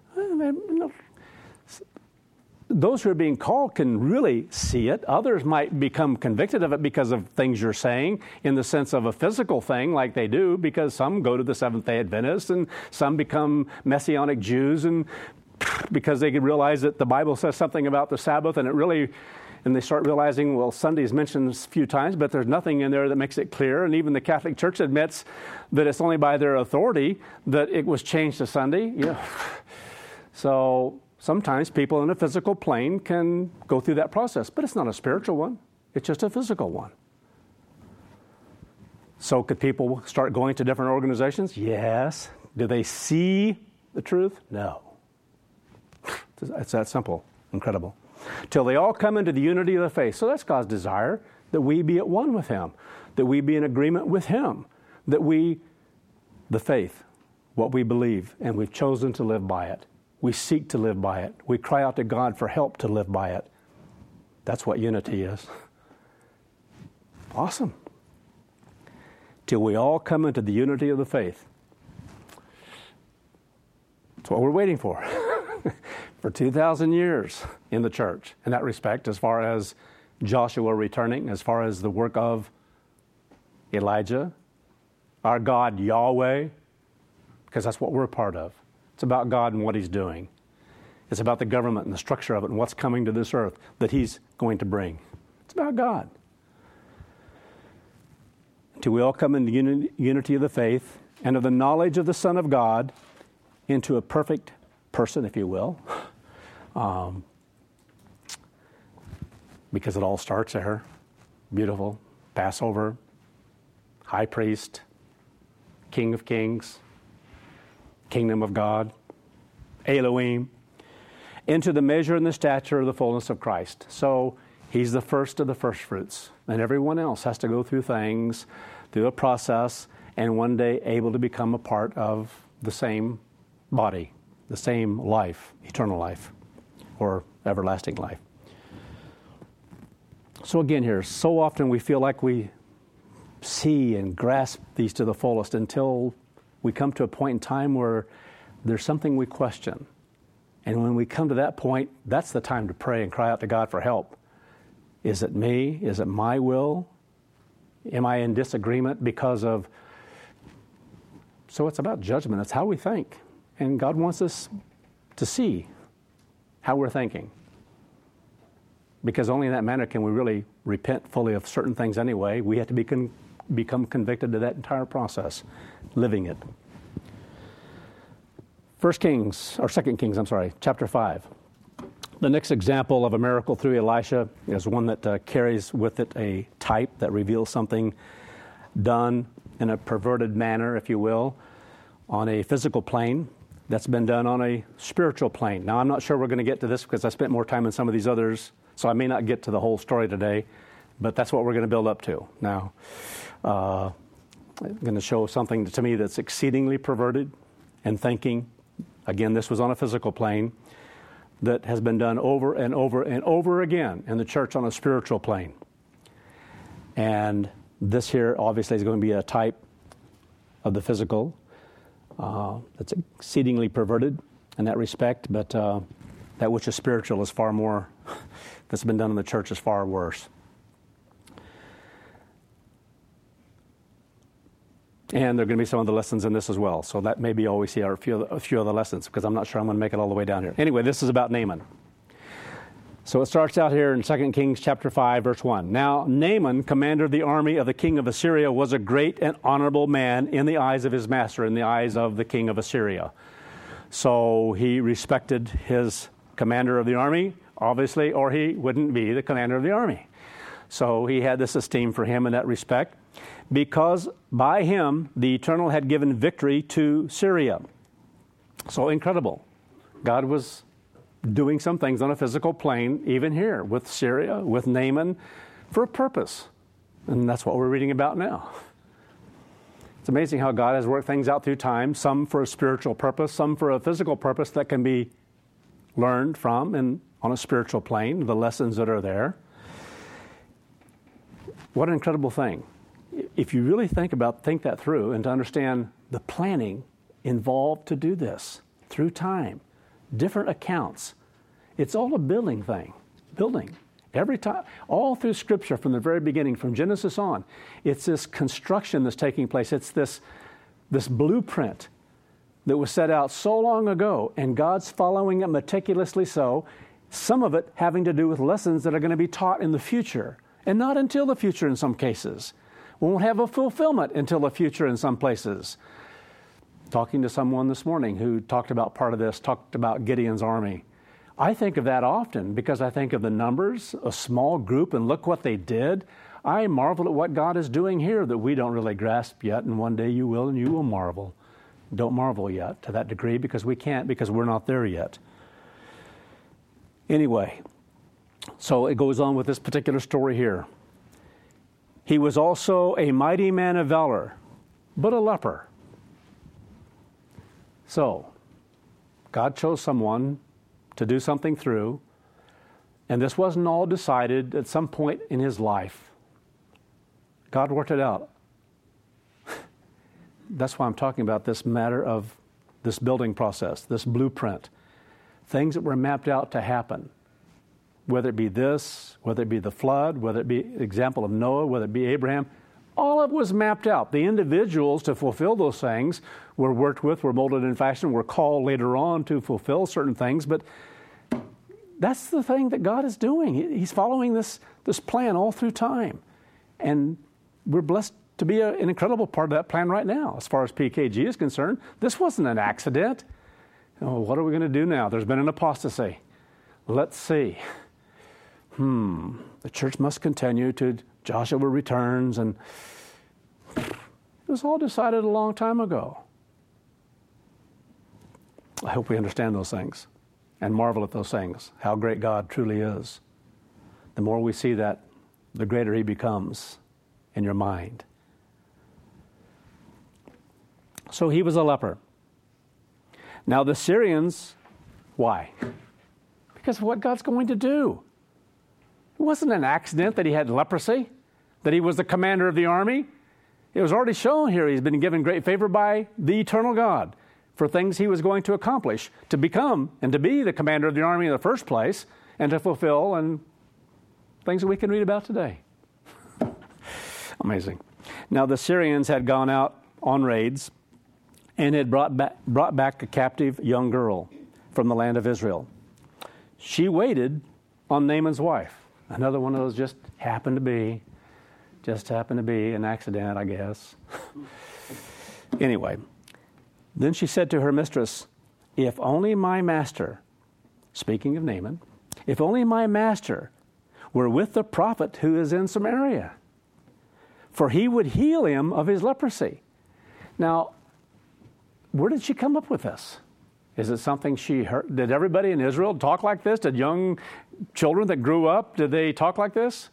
Those who are being called can really see it. Others might become convicted of it because of things you're saying in the sense of a physical thing like they do, because some go to the Seventh-day Adventists and some become Messianic Jews, and because they can realize that the Bible says something about the Sabbath, and it really, and they start realizing, well, Sunday is mentioned a few times, but there's nothing in there that makes it clear. And even the Catholic Church admits that it's only by their authority that it was changed to Sunday. Yeah. So sometimes people in a physical plane can go through that process, but it's not a spiritual one. It's just a physical one. So could people start going to different organizations? Yes. Do they see the truth? No. It's that simple. Incredible. Till they all come into the unity of the faith. So that's God's desire, that we be at one with Him, that we be in agreement with Him, that we, the faith, what we believe, and we've chosen to live by it. We seek to live by it. We cry out to God for help to live by it. That's what unity is. Awesome. Till we all come into the unity of the faith. That's what we're waiting for. For two thousand years in the church in that respect, as far as Joshua returning, as far as the work of Elijah, our God Yahweh, because that's what we're a part of. It's about God and what He's doing. It's about the government and the structure of it and what's coming to this earth that He's going to bring. It's about God. Until we all come in the uni- unity of the faith and of the knowledge of the Son of God into a perfect person, if you will. Um, because it all starts there. Beautiful. Passover, high priest, King of kings, kingdom of God, Elohim, into the measure and the stature of the fullness of Christ. So He's the first of the first fruits, and everyone else has to go through things, through a process, and one day able to become a part of the same body, the same life, eternal life, or everlasting life. So again here, so often we feel like we see and grasp these to the fullest until we come to a point in time where there's something we question. And when we come to that point, that's the time to pray and cry out to God for help. Is it me? Is it my will? Am I in disagreement because of... So it's about judgment. It's how we think. And God wants us to see how we're thinking. Because only in that manner can we really repent fully of certain things anyway. We have to be con- become convicted of that entire process, living it. First Kings, or Second Kings, I'm sorry, chapter five. The next example of a miracle through Elisha is one that uh, carries with it a type that reveals something done in a perverted manner, if you will, on a physical plane that's been done on a spiritual plane. Now, I'm not sure we're going to get to this because I spent more time in some of these others, so I may not get to the whole story today, but that's what we're going to build up to. Now, uh, I'm going to show something to me that's exceedingly perverted and thinking. Again, this was on a physical plane that has been done over and over and over again in the church on a spiritual plane. And this here obviously is going to be a type of the physical uh, that's exceedingly perverted in that respect, but uh, that which is spiritual is far more, that's been done in the church is far worse. And there are going to be some of the lessons in this as well. So that may be all we see are a few, a few other lessons, because I'm not sure I'm going to make it all the way down here. Anyway, this is about Naaman. So it starts out here in Second Kings chapter five, verse one. Now Naaman, commander of the army of the king of Assyria, was a great and honorable man in the eyes of his master, in the eyes of the king of Assyria. So he respected his commander of the army, obviously, or he wouldn't be the commander of the army. So he had this esteem for him in that respect, because by him the Eternal had given victory to Syria. So incredible. God was doing some things on a physical plane, even here, with Syria, with Naaman, for a purpose. And that's what we're reading about now. It's amazing how God has worked things out through time, some for a spiritual purpose, some for a physical purpose that can be learned from and on a spiritual plane, the lessons that are there. What an incredible thing. If you really think about, think that through, and to understand the planning involved to do this through time, different accounts, it's all a building thing, building. Every time, all through Scripture from the very beginning, from Genesis on, it's this construction that's taking place. It's this, this blueprint that was set out so long ago, and God's following it meticulously so, some of it having to do with lessons that are going to be taught in the future, and not until the future in some cases. We won't have a fulfillment until the future in some places. Talking to someone this morning who talked about part of this, talked about Gideon's army. I think of that often because I think of the numbers, a small group, and look what they did. I marvel at what God is doing here that we don't really grasp yet, and one day you will, and you will marvel. Don't marvel yet to that degree because we can't, because we're not there yet. Anyway, so it goes on with this particular story here. He was also a mighty man of valor, but a leper. So, God chose someone to do something through, and this wasn't all decided at some point in his life. God worked it out. That's why I'm talking about this matter of this building process, this blueprint. Things that were mapped out to happen. Whether it be this, whether it be the flood, whether it be example of Noah, whether it be Abraham, All of it was mapped out. The individuals to fulfill those things were worked with, were molded and fashioned, were called later on to fulfill certain things. But that's the thing that God is doing. He's following this, this plan all through time. And we're blessed to be a, an incredible part of that plan right now. As far as P K G is concerned, this wasn't an accident. Oh, what are we going to do now? There's been an apostasy. Let's see. Hmm. The church must continue to Joshua returns, and it was all decided a long time ago. I hope we understand those things and marvel at those things, how great God truly is. The more we see that, the greater he becomes in your mind. So he was a leper. Now the Syrians, why? Because of what God's going to do. It wasn't an accident that he had leprosy, that he was the commander of the army. It was already shown here he's been given great favor by the eternal God for things he was going to accomplish, to become and to be the commander of the army in the first place, and to fulfill and things that we can read about today. Amazing. Now the Syrians had gone out on raids and had brought back, brought back a captive young girl from the land of Israel. She waited on Naaman's wife. Another one of those just happened to be, just happened to be an accident, I guess. Anyway, then she said to her mistress, if only my master, speaking of Naaman, if only my master were with the prophet who is in Samaria, for he would heal him of his leprosy. Now, where did she come up with this? Is it something she heard? Did everybody in Israel talk like this? Did young children that grew up, did they talk like this?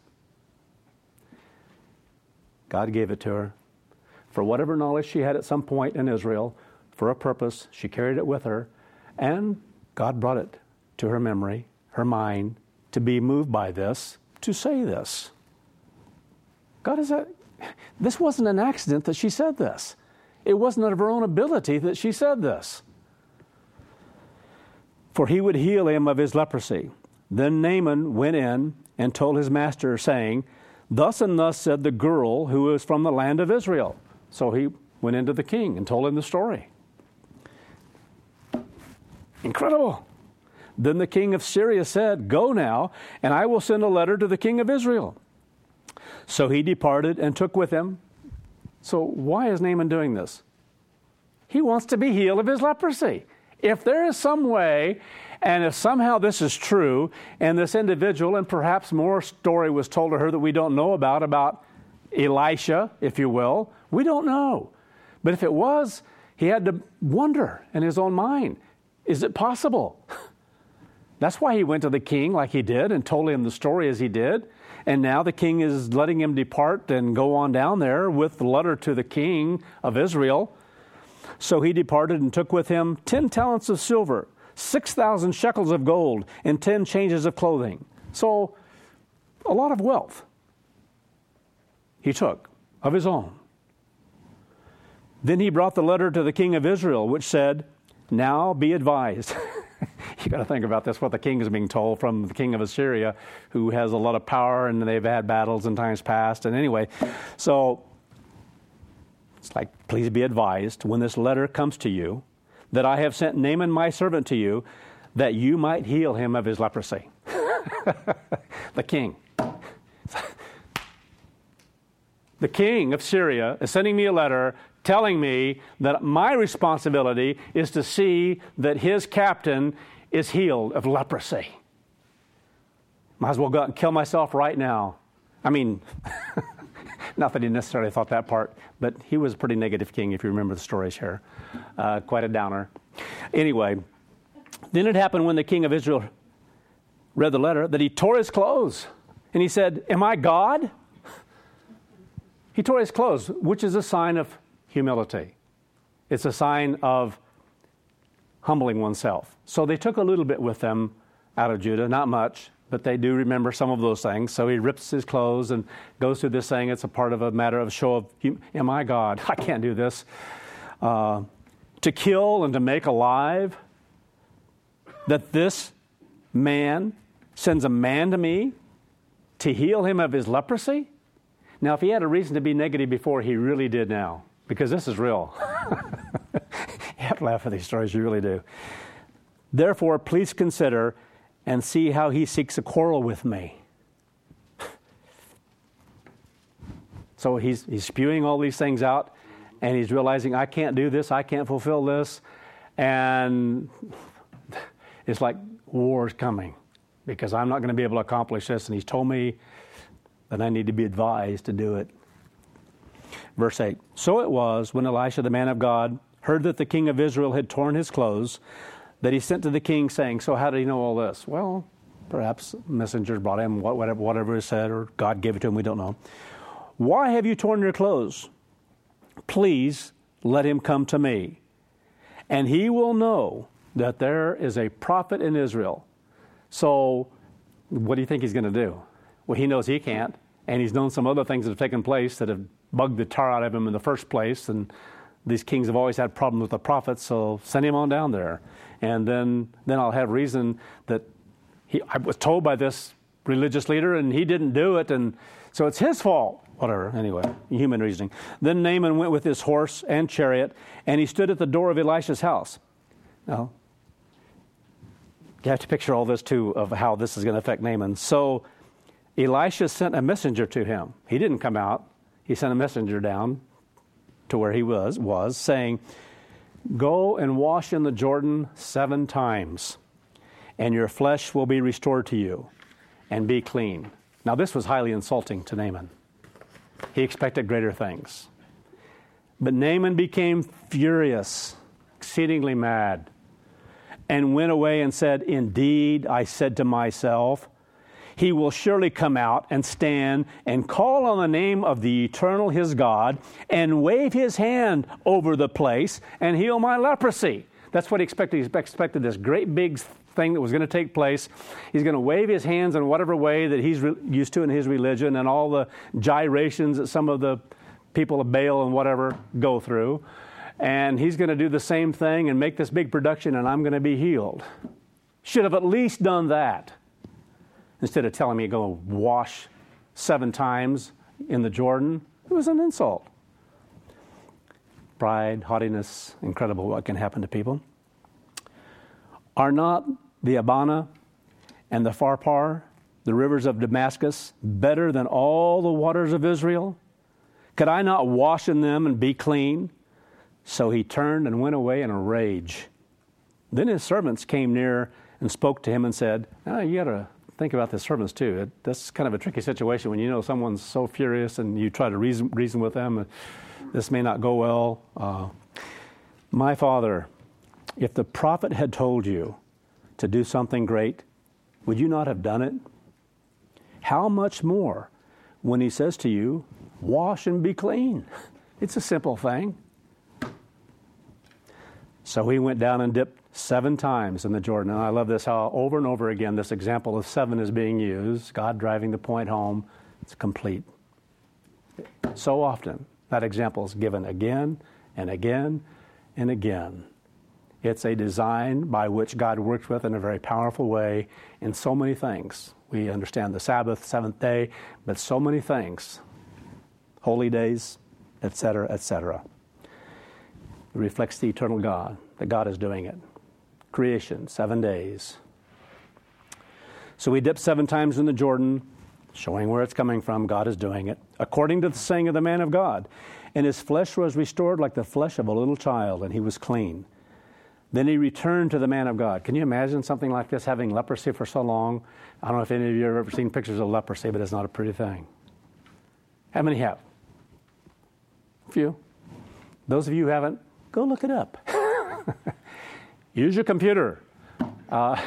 God gave it to her. For whatever knowledge she had at some point in Israel, for a purpose, she carried it with her, and God brought it to her memory, her mind, to be moved by this, to say this. God is a, this wasn't an accident that she said this. It wasn't of her own ability that she said this. For he would heal him of his leprosy. Then Naaman went in and told his master, saying, thus and thus said the girl who is from the land of Israel. So he went into the king and told him the story. Incredible. Then the king of Syria said, go now, and I will send a letter to the king of Israel. So he departed and took with him. So why is Naaman doing this? He wants to be healed of his leprosy. If there is some way, and if somehow this is true, and this individual, and perhaps more story was told to her that we don't know about, about Elisha, if you will, we don't know. But if it was, he had to wonder in his own mind, is it possible? That's why he went to the king like he did and told him the story as he did. And now the king is letting him depart and go on down there with the letter to the king of Israel. So he departed and took with him ten talents of silver, six thousand shekels of gold, and ten changes of clothing. So a lot of wealth he took of his own. Then he brought the letter to the king of Israel, which said, now be advised. You got to think about this, what the king is being told from the king of Assyria, who has a lot of power, and they've had battles in times past. And anyway, so it's like, please be advised when this letter comes to you that I have sent Naaman my servant to you, that you might heal him of his leprosy. The king. The king of Syria is sending me a letter telling me that my responsibility is to see that his captain is healed of leprosy. Might as well go out and kill myself right now. I mean, not that he necessarily thought that part, but he was a pretty negative king, if you remember the stories here. Uh, quite a downer. Anyway, then it happened when the king of Israel read the letter that he tore his clothes. And he said, am I God? He tore his clothes, which is a sign of humility. It's a sign of humbling oneself. So they took a little bit with them out of Judah, not much, but they do remember some of those things. So he rips his clothes and goes through this thing. It's a part of a matter of show of, am I God? I can't do this. Uh, to kill and to make alive, that this man sends a man to me to heal him of his leprosy? Now, if he had a reason to be negative before, he really did now, because this is real. You have to laugh at these stories, you really do. Therefore, please consider and see how he seeks a quarrel with me. So he's, he's spewing all these things out, and he's realizing, I can't do this, I can't fulfill this, and it's like war's coming, because I'm not going to be able to accomplish this, and he's told me that I need to be advised to do it. Verse eight, so it was when Elisha, the man of God, heard that the king of Israel had torn his clothes, that he sent to the king saying, so how did he know all this? Well, perhaps messengers brought him, whatever, whatever is said, or God gave it to him, we don't know. Why have you torn your clothes? Please let him come to me, and he will know that there is a prophet in Israel. So what do you think he's going to do? Well, he knows he can't, and he's known some other things that have taken place that have bugged the tar out of him in the first place, and these kings have always had problems with the prophets, so send him on down there. And then, then I'll have reason that he, I was told by this religious leader, and he didn't do it, and so it's his fault. Whatever, anyway, human reasoning. Then Naaman went with his horse and chariot, and he stood at the door of Elisha's house. Now, you have to picture all this, too, of how this is going to affect Naaman. So Elisha sent a messenger to him. He didn't come out. He sent a messenger down to where he was, was saying, go and wash in the Jordan seven times, and your flesh will be restored to you, and be clean. Now, this was highly insulting to Naaman. He expected greater things. But Naaman became furious, exceedingly mad, and went away and said, indeed, I said to myself, he will surely come out and stand and call on the name of the eternal his God and wave his hand over the place and heal my leprosy. That's what he expected. He expected this great big thing that was going to take place. He's going to wave his hands in whatever way that he's re- used to in his religion, and all the gyrations that some of the people of Baal and whatever go through. And he's going to do the same thing and make this big production, and I'm going to be healed. Should have at least done that, instead of telling me to go wash seven times in the Jordan. It was an insult. Pride, haughtiness, incredible what can happen to people. Are not the Abana and the Pharpar, the rivers of Damascus, better than all the waters of Israel? Could I not wash in them and be clean? So he turned and went away in a rage. Then his servants came near and spoke to him and said, oh, you got to think about the servants too. It, that's kind of a tricky situation when you know someone's so furious and you try to reason, reason with them. This may not go well. Uh, my father, if the prophet had told you to do something great, would you not have done it? How much more when he says to you, wash and be clean? It's a simple thing. So he went down and dipped seven times in the Jordan. And I love this, how over and over again this example of seven is being used, God driving the point home. It's complete. So often that example is given again and again and again. It's a design by which God works with in a very powerful way in so many things. We understand the Sabbath, seventh day, but so many things. Holy days, et cetera, et cetera. It reflects the eternal God, that God is doing it. Creation, seven days. So we dip seven times in the Jordan, showing where it's coming from. God is doing it, according to the saying of the man of God. And his flesh was restored like the flesh of a little child, and he was clean. Then he returned to the man of God. Can you imagine something like this, having leprosy for so long? I don't know if any of you have ever seen pictures of leprosy, but it's not a pretty thing. How many have? A few. Those of you who haven't, go look it up. Use your computer. Uh,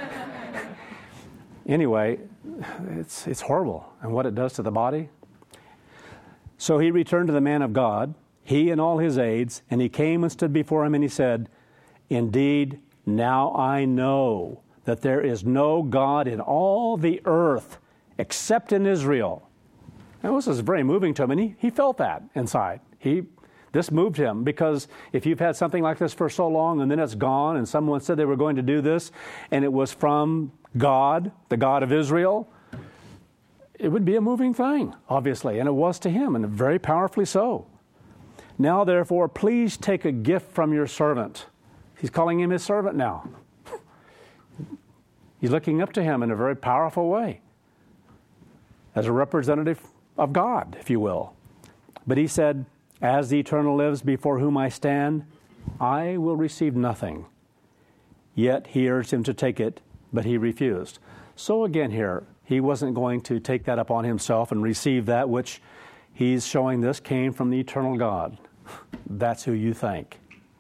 anyway, it's it's horrible, and what it does to the body. So he returned to the man of God, he and all his aides, and he came and stood before him, and he said, indeed, now I know that there is no God in all the earth except in Israel. And this was very moving to him, and he, he felt that inside. He This moved him, because if you've had something like this for so long and then it's gone, and someone said they were going to do this, and it was from God, the God of Israel, it would be a moving thing, obviously, and it was to him, and very powerfully so. Now, therefore, please take a gift from your servant. He's calling him his servant now. He's looking up to him in a very powerful way, as a representative of God, if you will. But he said, as the Eternal lives before whom I stand, I will receive nothing. Yet he urged him to take it, but he refused. So again here, he wasn't going to take that upon himself and receive that which he's showing this came from the eternal God. That's who you think.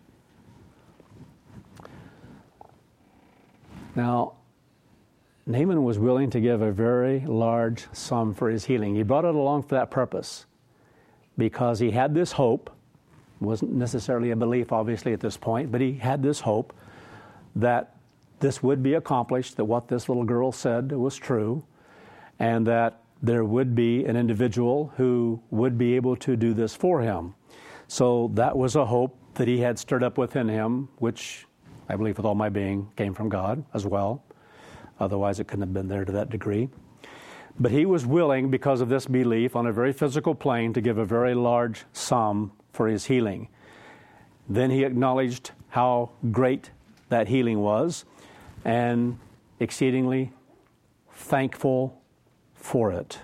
Now, Naaman was willing to give a very large sum for his healing. He brought it along for that purpose because he had this hope. It wasn't necessarily a belief, obviously, at this point, but he had this hope that this would be accomplished, that what this little girl said was true, and that there would be an individual who would be able to do this for him. So that was a hope that he had stirred up within him, which I believe with all my being came from God as well. Otherwise, it couldn't have been there to that degree. But he was willing, because of this belief, on a very physical plane, to give a very large sum for his healing. Then he acknowledged how great that healing was, and exceedingly thankful for it.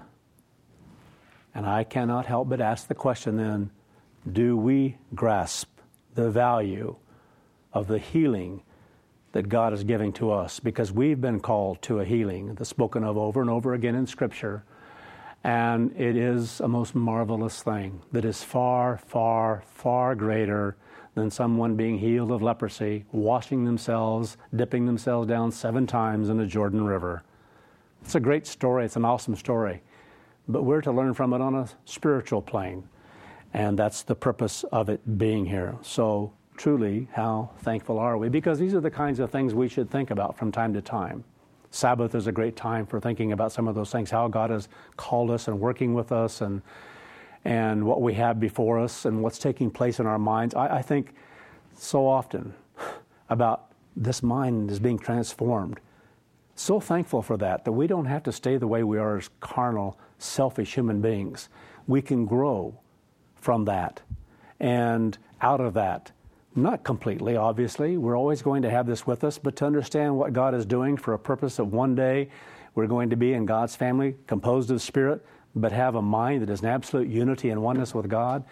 And I cannot help but ask the question then, do we grasp the value of the healing that God is giving to us? Because we've been called to a healing that's spoken of over and over again in Scripture. And it is a most marvelous thing that is far, far, far greater than someone being healed of leprosy, washing themselves, dipping themselves down seven times in the Jordan River. It's a great story. It's an awesome story. But we're to learn from it on a spiritual plane. And that's the purpose of it being here. So truly, how thankful are we? Because these are the kinds of things we should think about from time to time. Sabbath is a great time for thinking about some of those things, how God has called us and working with us, and and what we have before us and what's taking place in our minds. I, I think so often about this mind is being transformed. So thankful for that, that we don't have to stay the way we are as carnal, selfish human beings. We can grow from that and out of that. Not completely, obviously. We're always going to have this with us, but to understand what God is doing for a purpose of one day we're going to be in God's family, composed of Spirit, but have a mind that is in absolute unity and oneness with God.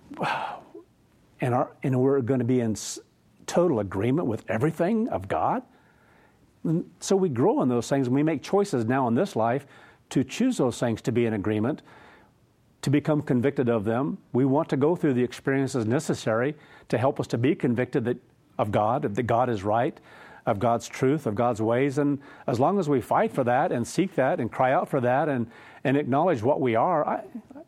And, our, and we're going to be in total agreement with everything of God. And so we grow in those things, and we make choices now in this life to choose those things to be in agreement, to become convicted of them. We want to go through the experiences necessary to help us to be convicted that, of God, that God is right, of God's truth, of God's ways. And as long as we fight for that and seek that and cry out for that and, and acknowledge what we are, I,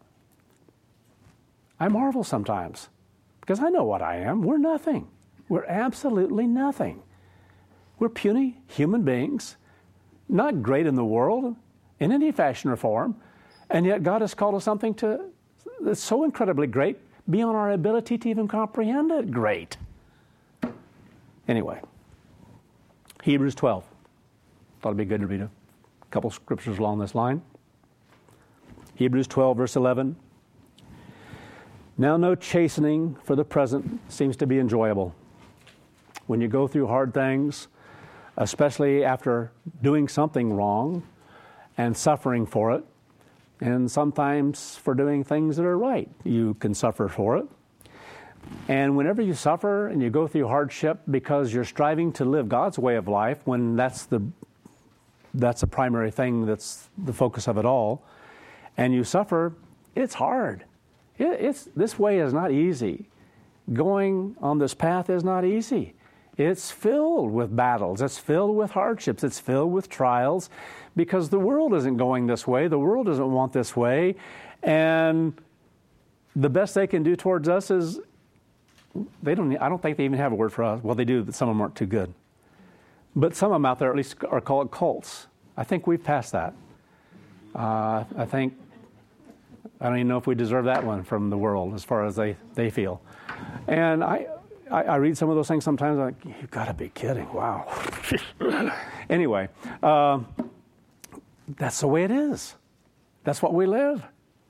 I marvel sometimes because I know what I am. We're nothing. We're absolutely nothing. We're puny human beings, not great in the world in any fashion or form. And yet God has called us something to that's so incredibly great, beyond our ability to even comprehend it. Great. Anyway, Hebrews twelve. Thought it'd be good to read a couple scriptures along this line. Hebrews twelve, verse eleven. Now no chastening for the present seems to be enjoyable. When you go through hard things, especially after doing something wrong and suffering for it, and sometimes for doing things that are right, you can suffer for it. And whenever you suffer and you go through hardship because you're striving to live God's way of life, when that's the that's the primary thing, that's the focus of it all, and you suffer, it's hard. It, it's this way is not easy. Going on this path is not easy. It's filled with battles. It's filled with hardships. It's filled with trials because the world isn't going this way. The world doesn't want this way. And the best they can do towards us is, they don't. I don't think they even have a word for us. Well, they do, but some of them aren't too good. But some of them out there at least are called cults. I think we've passed that. Uh, I think, I don't even know if we deserve that one from the world as far as they, they feel. And I... I, I read some of those things sometimes, I'm like, you've got to be kidding, wow. Anyway, uh, that's the way it is. That's what we live.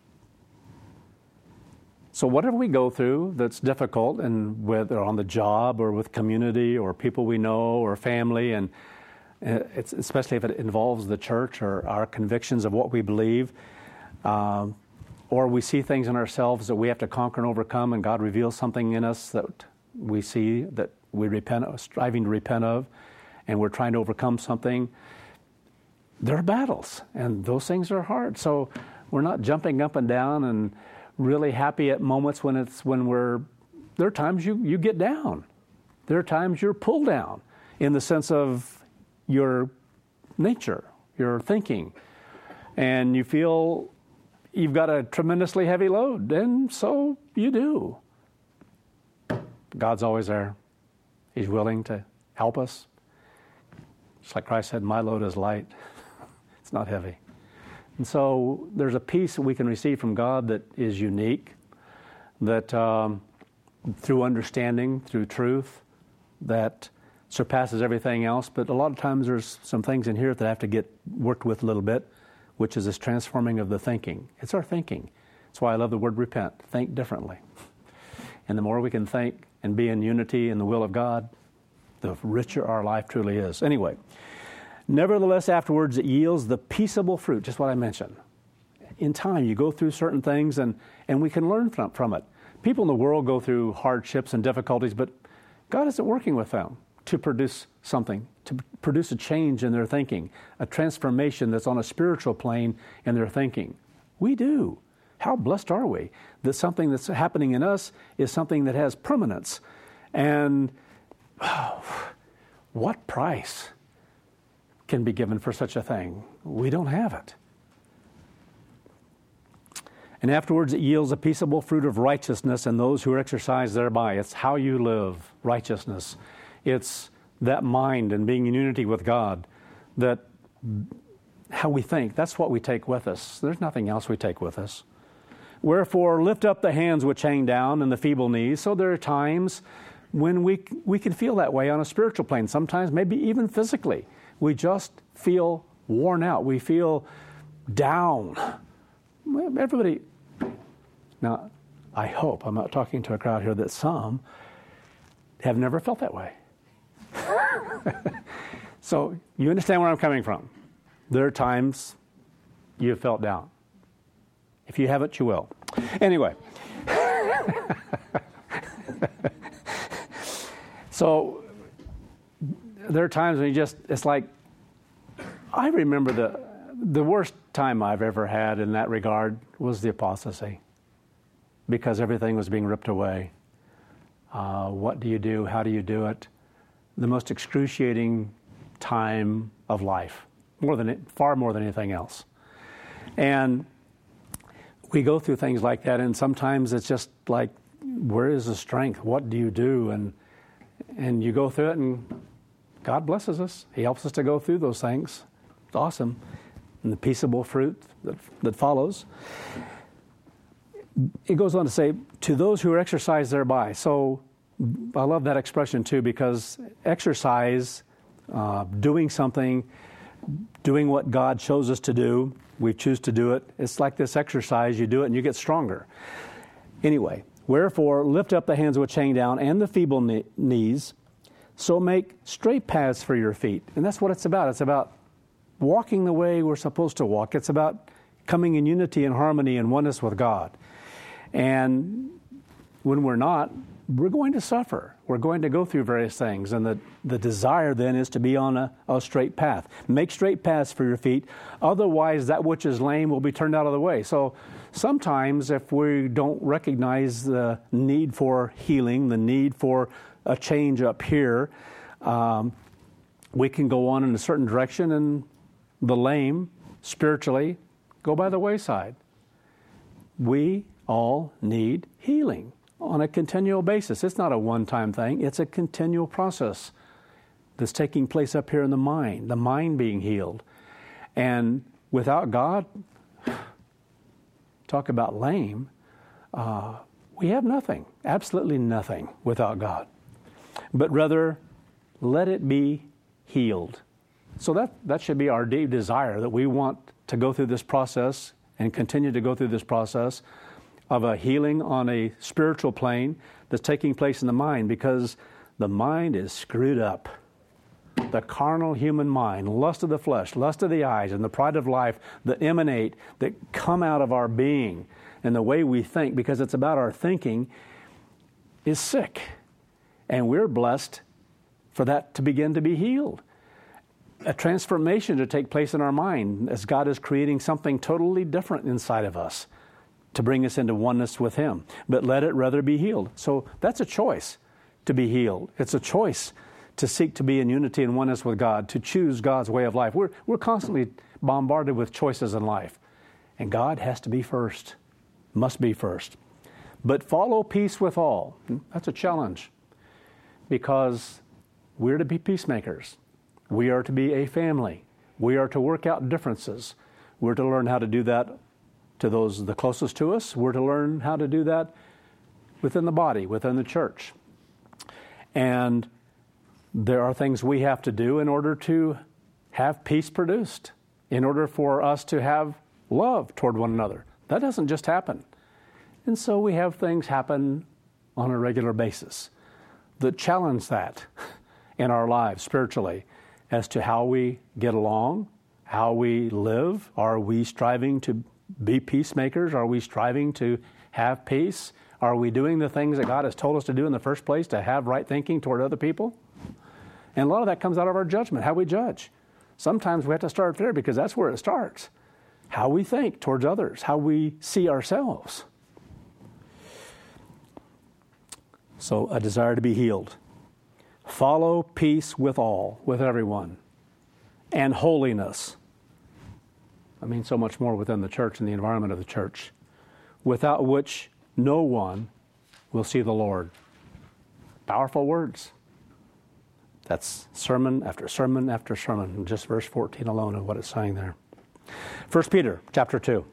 So whatever we go through that's difficult, and whether on the job or with community or people we know or family, and it's, especially if it involves the church or our convictions of what we believe, um, or we see things in ourselves that we have to conquer and overcome, and God reveals something in us that we see that we repent, striving to repent of, and we're trying to overcome something. There are battles, and those things are hard. So we're not jumping up and down and really happy at moments when it's when we're. There are times you you get down. There are times you're pulled down in the sense of your nature, your thinking, and you feel you've got a tremendously heavy load, and so you do. God's always there. He's willing to help us. Just like Christ said, my load is light. It's not heavy. And so there's a peace that we can receive from God that is unique, that um, through understanding, through truth, that surpasses everything else. But a lot of times there's some things in here that have to get worked with a little bit, which is this transforming of the thinking. It's our thinking. That's why I love the word repent. Think differently. And the more we can think and be in unity in the will of God, the richer our life truly is. Anyway, nevertheless, afterwards it yields the peaceable fruit, just what I mentioned. In time, you go through certain things, and, and we can learn from, from it. People in the world go through hardships and difficulties, but God isn't working with them to produce something, to produce a change in their thinking, a transformation that's on a spiritual plane in their thinking. We do. How blessed are we that something that's happening in us is something that has permanence. And oh, what price can be given for such a thing? We don't have it. And afterwards it yields a peaceable fruit of righteousness in those who are exercised thereby. It's how you live, righteousness. It's that mind and being in unity with God, that how we think, that's what we take with us. There's nothing else we take with us. Wherefore, lift up the hands which hang down and the feeble knees. So there are times when we we can feel that way on a spiritual plane, sometimes maybe even physically. We just feel worn out. We feel down. Everybody, now, I hope, I'm not talking to a crowd here, that some have never felt that way. So you understand where I'm coming from. There are times you've felt down. If you haven't, you will. Anyway. So there are times when you just, it's like, I remember the the worst time I've ever had in that regard was the apostasy, because everything was being ripped away. Uh, what do you do? How do you do it? The most excruciating time of life, more than far more than anything else. And we go through things like that, and sometimes it's just like, where is the strength? What do you do? And and you go through it, and God blesses us. He helps us to go through those things. It's awesome. And the peaceable fruit that, that follows. It goes on to say, to those who are exercised thereby. So I love that expression too, because exercise, uh, doing something, doing what God chose us to do, we choose to do it. It's like this exercise, you do it and you get stronger. Anyway, wherefore lift up the hands which hang down and the feeble kne- knees, so make straight paths for your feet. And that's what it's about. It's about walking the way we're supposed to walk. It's about coming in unity and harmony and oneness with God. And when we're not, we're going to suffer. We're going to go through various things. And the, the desire then is to be on a, a straight path. Make straight paths for your feet. Otherwise, that which is lame will be turned out of the way. So sometimes if we don't recognize the need for healing, the need for a change up here, um, we can go on in a certain direction, and the lame, spiritually, go by the wayside. We all need healing on a continual basis. It's not a one-time thing. It's a continual process that's taking place up here in the mind, the mind being healed. And without God, talk about lame, uh, we have nothing, absolutely nothing without God. But rather, let it be healed. So that, that should be our deep desire, that we want to go through this process and continue to go through this process of a healing on a spiritual plane that's taking place in the mind, because the mind is screwed up. The carnal human mind, lust of the flesh, lust of the eyes, and the pride of life that emanate, that come out of our being and the way we think, because it's about our thinking, is sick. And we're blessed for that to begin to be healed. A transformation to take place in our mind as God is creating something totally different inside of us to bring us into oneness with Him. But let it rather be healed. So that's a choice, to be healed. It's a choice to seek to be in unity and oneness with God, to choose God's way of life. We're, we're constantly bombarded with choices in life. And God has to be first, must be first. But follow peace with all. That's a challenge, because we're to be peacemakers. We are to be a family. We are to work out differences. We're to learn how to do that to those the closest to us. We're to learn how to do that within the body, within the church. And there are things we have to do in order to have peace produced, in order for us to have love toward one another. That doesn't just happen. And so we have things happen on a regular basis that challenge that in our lives spiritually, as to how we get along, how we live. Are we striving to be peacemakers? Are we striving to have peace? Are we doing the things that God has told us to do in the first place, to have right thinking toward other people? And a lot of that comes out of our judgment, how we judge. Sometimes we have to start there, because that's where it starts. How we think towards others, how we see ourselves. So a desire to be healed. Follow peace with all, with everyone, and holiness. I mean, so much more within the church and the environment of the church, without which no one will see the Lord. Powerful words. That's sermon after sermon after sermon, just verse fourteen alone of what it's saying there. First Peter chapter two.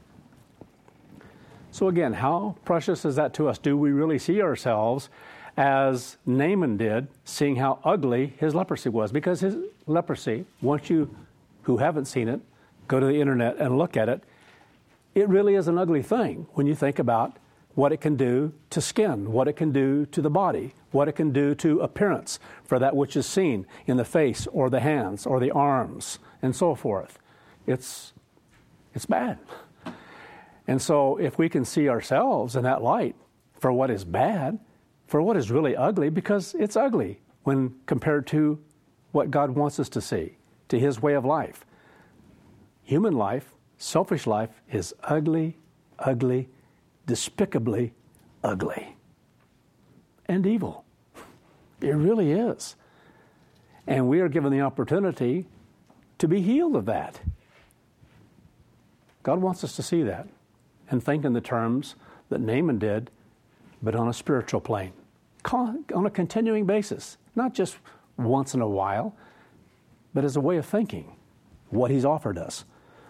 So again, how precious is that to us? Do we really see ourselves as Naaman did, seeing how ugly his leprosy was? Because his leprosy, once you who haven't seen it, go to the internet and look at it, it really is an ugly thing when you think about what it can do to skin, what it can do to the body, what it can do to appearance for that which is seen in the face or the hands or the arms and so forth. It's, it's bad. And so if we can see ourselves in that light for what is bad, for what is really ugly, because it's ugly when compared to what God wants us to see, to His way of life. Human life, selfish life, is ugly, ugly, despicably ugly and evil. It really is. And we are given the opportunity to be healed of that. God wants us to see that and think in the terms that Naaman did, but on a spiritual plane, on a continuing basis, not just once in a while, but as a way of thinking what He's offered us.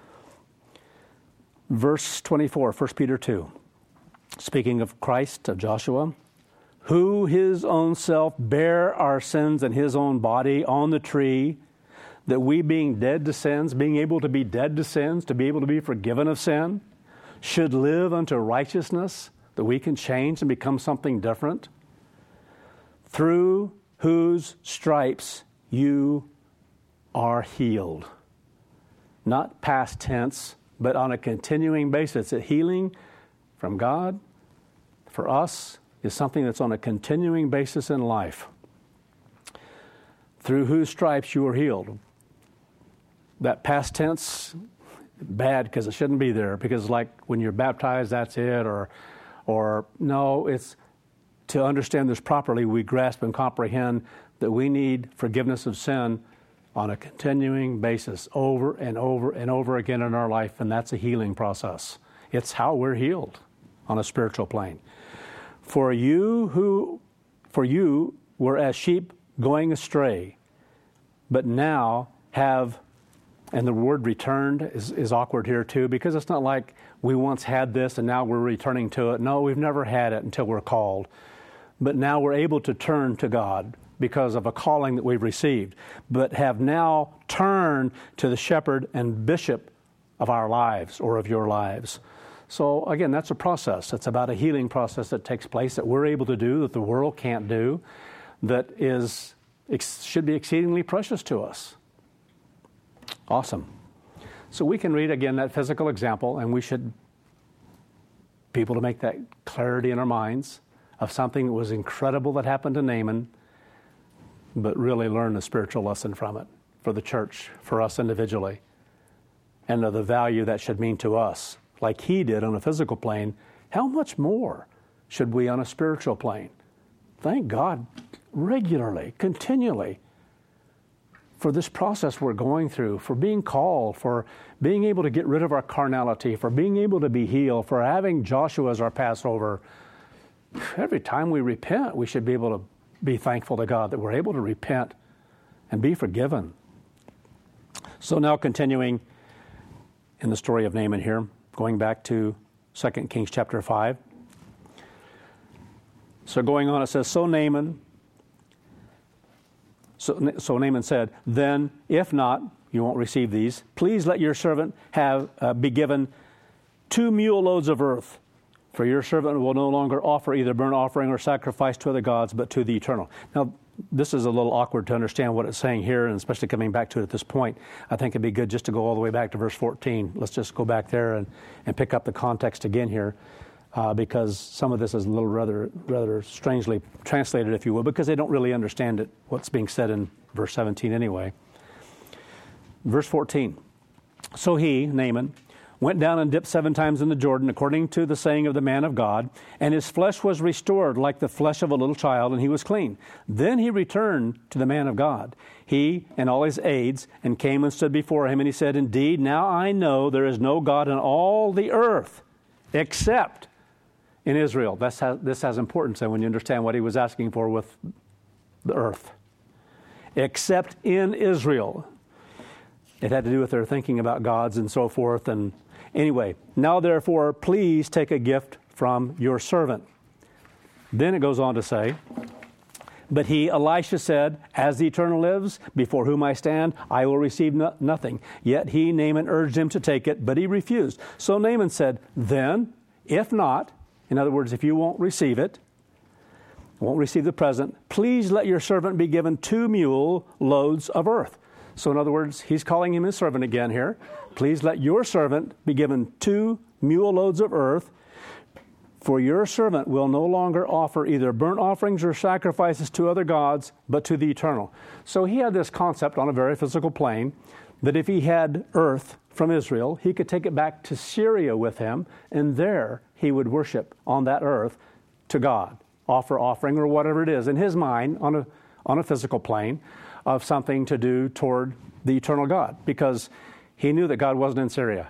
Verse twenty-four, First Peter two, speaking of Christ, of Joshua, who His own self bare our sins in His own body on the tree, that we being dead to sins, being able to be dead to sins, to be able to be forgiven of sin, should live unto righteousness, that we can change and become something different, through whose stripes you are healed. Not past tense, but on a continuing basis. A healing from God for us is something that's on a continuing basis in life. Through whose stripes you are healed. That past tense, bad, because it shouldn't be there, because like when you're baptized, that's it, or or no, it's to understand this properly, we grasp and comprehend that we need forgiveness of sin on a continuing basis over and over and over again in our life, and that's a healing process. It's how we're healed on a spiritual plane. For you who for you were as sheep going astray, but now have, and the word returned is, is awkward here too, because it's not like we once had this and now we're returning to it. No, we've never had it until we're called. But now we're able to turn to God because of a calling that we've received, but have now turned to the shepherd and bishop of our lives or of your lives. So again, that's a process. It's about a healing process that takes place that we're able to do, that the world can't do, that is should be exceedingly precious to us. Awesome. So we can read again that physical example, and we should be able to make that clarity in our minds of something that was incredible that happened to Naaman, but really learn a spiritual lesson from it for the church, for us individually, and of the value that should mean to us. Like he did on a physical plane, how much more should we on a spiritual plane? Thank God regularly, continually, for this process we're going through, for being called, for being able to get rid of our carnality, for being able to be healed, for having Joshua as our Passover. Every time we repent, we should be able to be thankful to God that we're able to repent and be forgiven. So now continuing in the story of Naaman here, going back to Second Kings chapter five. So going on, it says, So Naaman, so, so Naaman said, Then, if not, you won't receive these. Please let your servant have uh, be given two mule loads of earth, for your servant will no longer offer either burnt offering or sacrifice to other gods, but to the eternal. Now, this is a little awkward to understand what it's saying here, and especially coming back to it at this point. I think it'd be good just to go all the way back to verse fourteen. Let's just go back there and, and pick up the context again here, uh, because some of this is a little rather rather strangely translated, if you will, because they don't really understand it, what's being said in verse seventeen anyway. Verse fourteen. So he, Naaman, went down and dipped seven times in the Jordan, according to the saying of the man of God, and his flesh was restored like the flesh of a little child, and he was clean. Then he returned to the man of God, he and all his aides, and came and stood before him, and he said, Indeed, now I know there is no God in all the earth except in Israel. That's how, this has importance when you understand what he was asking for with the earth. Except in Israel. It had to do with their thinking about gods and so forth. And anyway, now therefore, please take a gift from your servant. Then it goes on to say, But he, Elisha, said, As the Eternal lives, before whom I stand, I will receive no- nothing. Yet he, Naaman, urged him to take it, but he refused. So Naaman said, Then, if not, in other words, if you won't receive it, won't receive the present, please let your servant be given two mule loads of earth. So in other words, he's calling him his servant again here. Please let your servant be given two mule loads of earth, for your servant will no longer offer either burnt offerings or sacrifices to other gods, but to the eternal. So he had this concept on a very physical plane that if he had earth from Israel, he could take it back to Syria with him, and there he would worship on that earth to God, offer offering or whatever it is in his mind on a on a physical plane of something to do toward the eternal God, because he knew that God wasn't in Syria.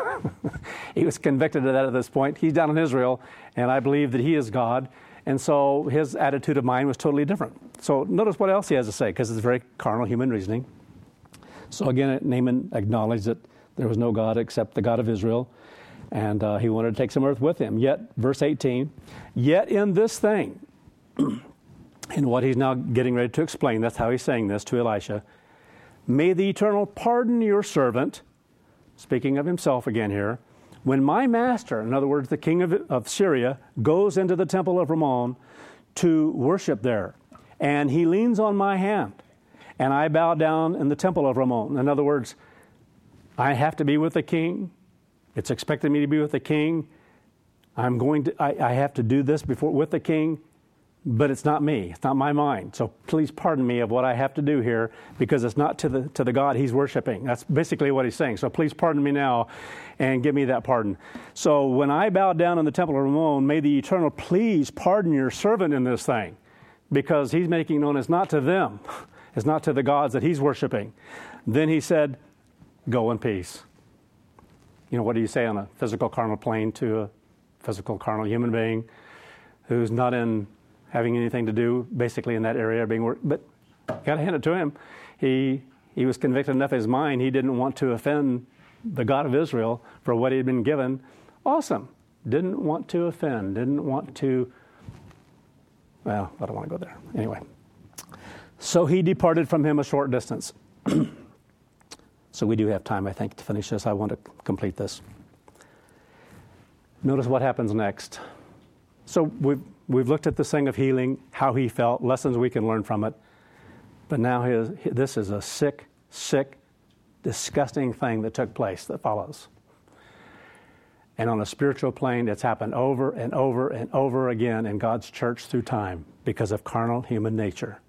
He was convicted of that at this point. He's down in Israel, and I believe that he is God, and so his attitude of mind was totally different. So notice what else he has to say, because it's very carnal human reasoning. So again, Naaman acknowledged that there was no God except the God of Israel, and uh, he wanted to take some earth with him. Yet, verse eighteen, Yet in this thing, and what he's now getting ready to explain, that's how he's saying this to Elisha, May the Eternal pardon your servant, speaking of himself again here, when my master, in other words, the king of, of Syria, goes into the temple of Rimmon to worship there, and he leans on my hand, and I bow down in the temple of Rimmon. In other words, I have to be with the king. It's expected me to be with the king. I'm going to, I, I have to do this before with the king. But it's not me. It's not my mind. So please pardon me of what I have to do here, because it's not to the to the God he's worshiping. That's basically what he's saying. So please pardon me now and give me that pardon. So when I bow down in the temple of Rimmon, may the Eternal please pardon your servant in this thing, because he's making known it's not to them. It's not to the gods that he's worshiping. Then he said, Go in peace. You know, what do you say on a physical carnal plane to a physical carnal human being who's not in having anything to do basically in that area being worked? But got to hand it to him. He he was convicted enough in his mind. He didn't want to offend the God of Israel for what he had been given. Awesome. Didn't want to offend. Didn't want to, well, I don't want to go there. Anyway. So he departed from him a short distance. So we do have time, I think, to finish this. I want to complete this. Notice what happens next. So we've, we've looked at this thing of healing, how he felt, lessons we can learn from it. But now his, this is a sick, sick, disgusting thing that took place that follows. And on a spiritual plane, it's happened over and over and over again in God's church through time because of carnal human nature.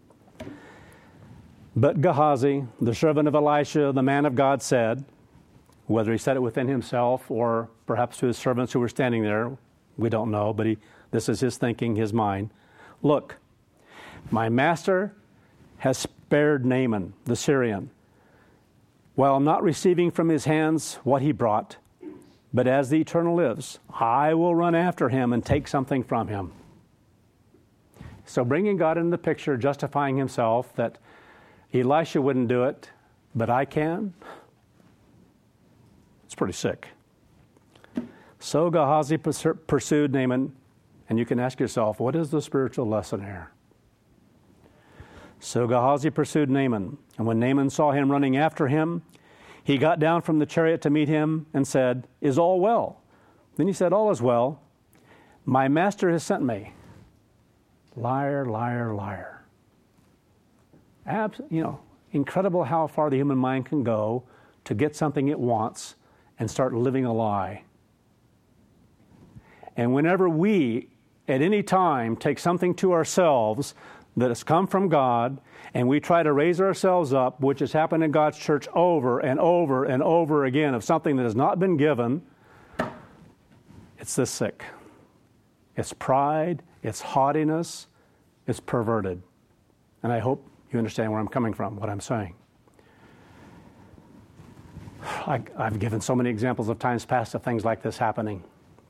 But Gehazi, the servant of Elisha, the man of God, said, whether he said it within himself or perhaps to his servants who were standing there, we don't know, but he, this is his thinking, his mind. Look, my master has spared Naaman, the Syrian, while not receiving from his hands what he brought. But as the Eternal lives, I will run after him and take something from him. So bringing God into the picture, justifying himself that Elisha wouldn't do it, but I can, it's pretty sick. So Gehazi pursued Naaman, and you can ask yourself, what is the spiritual lesson here? So Gehazi pursued Naaman, and when Naaman saw him running after him, he got down from the chariot to meet him and said, is all well? Then he said, all is well. My master has sent me. Liar, liar, liar. Abs- you know, incredible how far the human mind can go to get something it wants and start living a lie. And whenever we, at any time, take something to ourselves that has come from God, and we try to raise ourselves up, which has happened in God's church over and over and over again, of something that has not been given, it's this sick. It's pride, it's haughtiness, it's perverted. And I hope you understand where I'm coming from, what I'm saying. I, I've given so many examples of times past of things like this happening.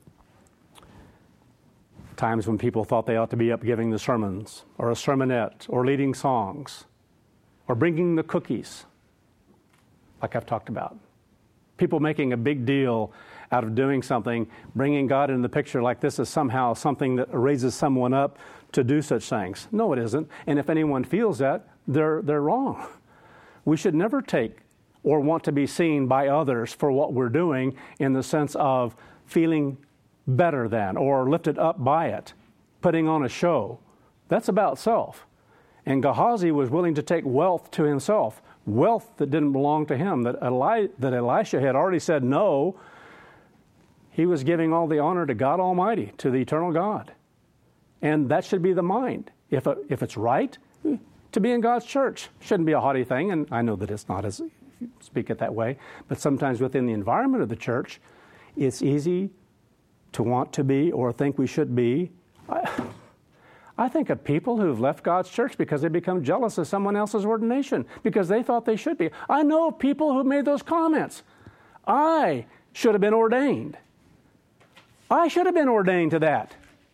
Times when people thought they ought to be up giving the sermons, or a sermonette, or leading songs, or bringing the cookies, like I've talked about. People making a big deal out of doing something, bringing God into the picture like this is somehow something that raises someone up to do such things. No, it isn't. And if anyone feels that, they're they're wrong. We should never take or want to be seen by others for what we're doing in the sense of feeling better than or lifted up by it, putting on a show. That's about self. And Gehazi was willing to take wealth to himself, wealth that didn't belong to him, that, Eli- that Elisha had already said no. He was giving all the honor to God Almighty, to the eternal God. And that should be the mind. If, a, if it's right, to be in God's church shouldn't be a haughty thing, and I know that it's not, as if you speak it that way, but sometimes within the environment of the church, it's easy to want to be or think we should be. I, I think of people who've left God's church because they become jealous of someone else's ordination because they thought they should be. I know of people who made those comments. I should have been ordained. I should have been ordained to that.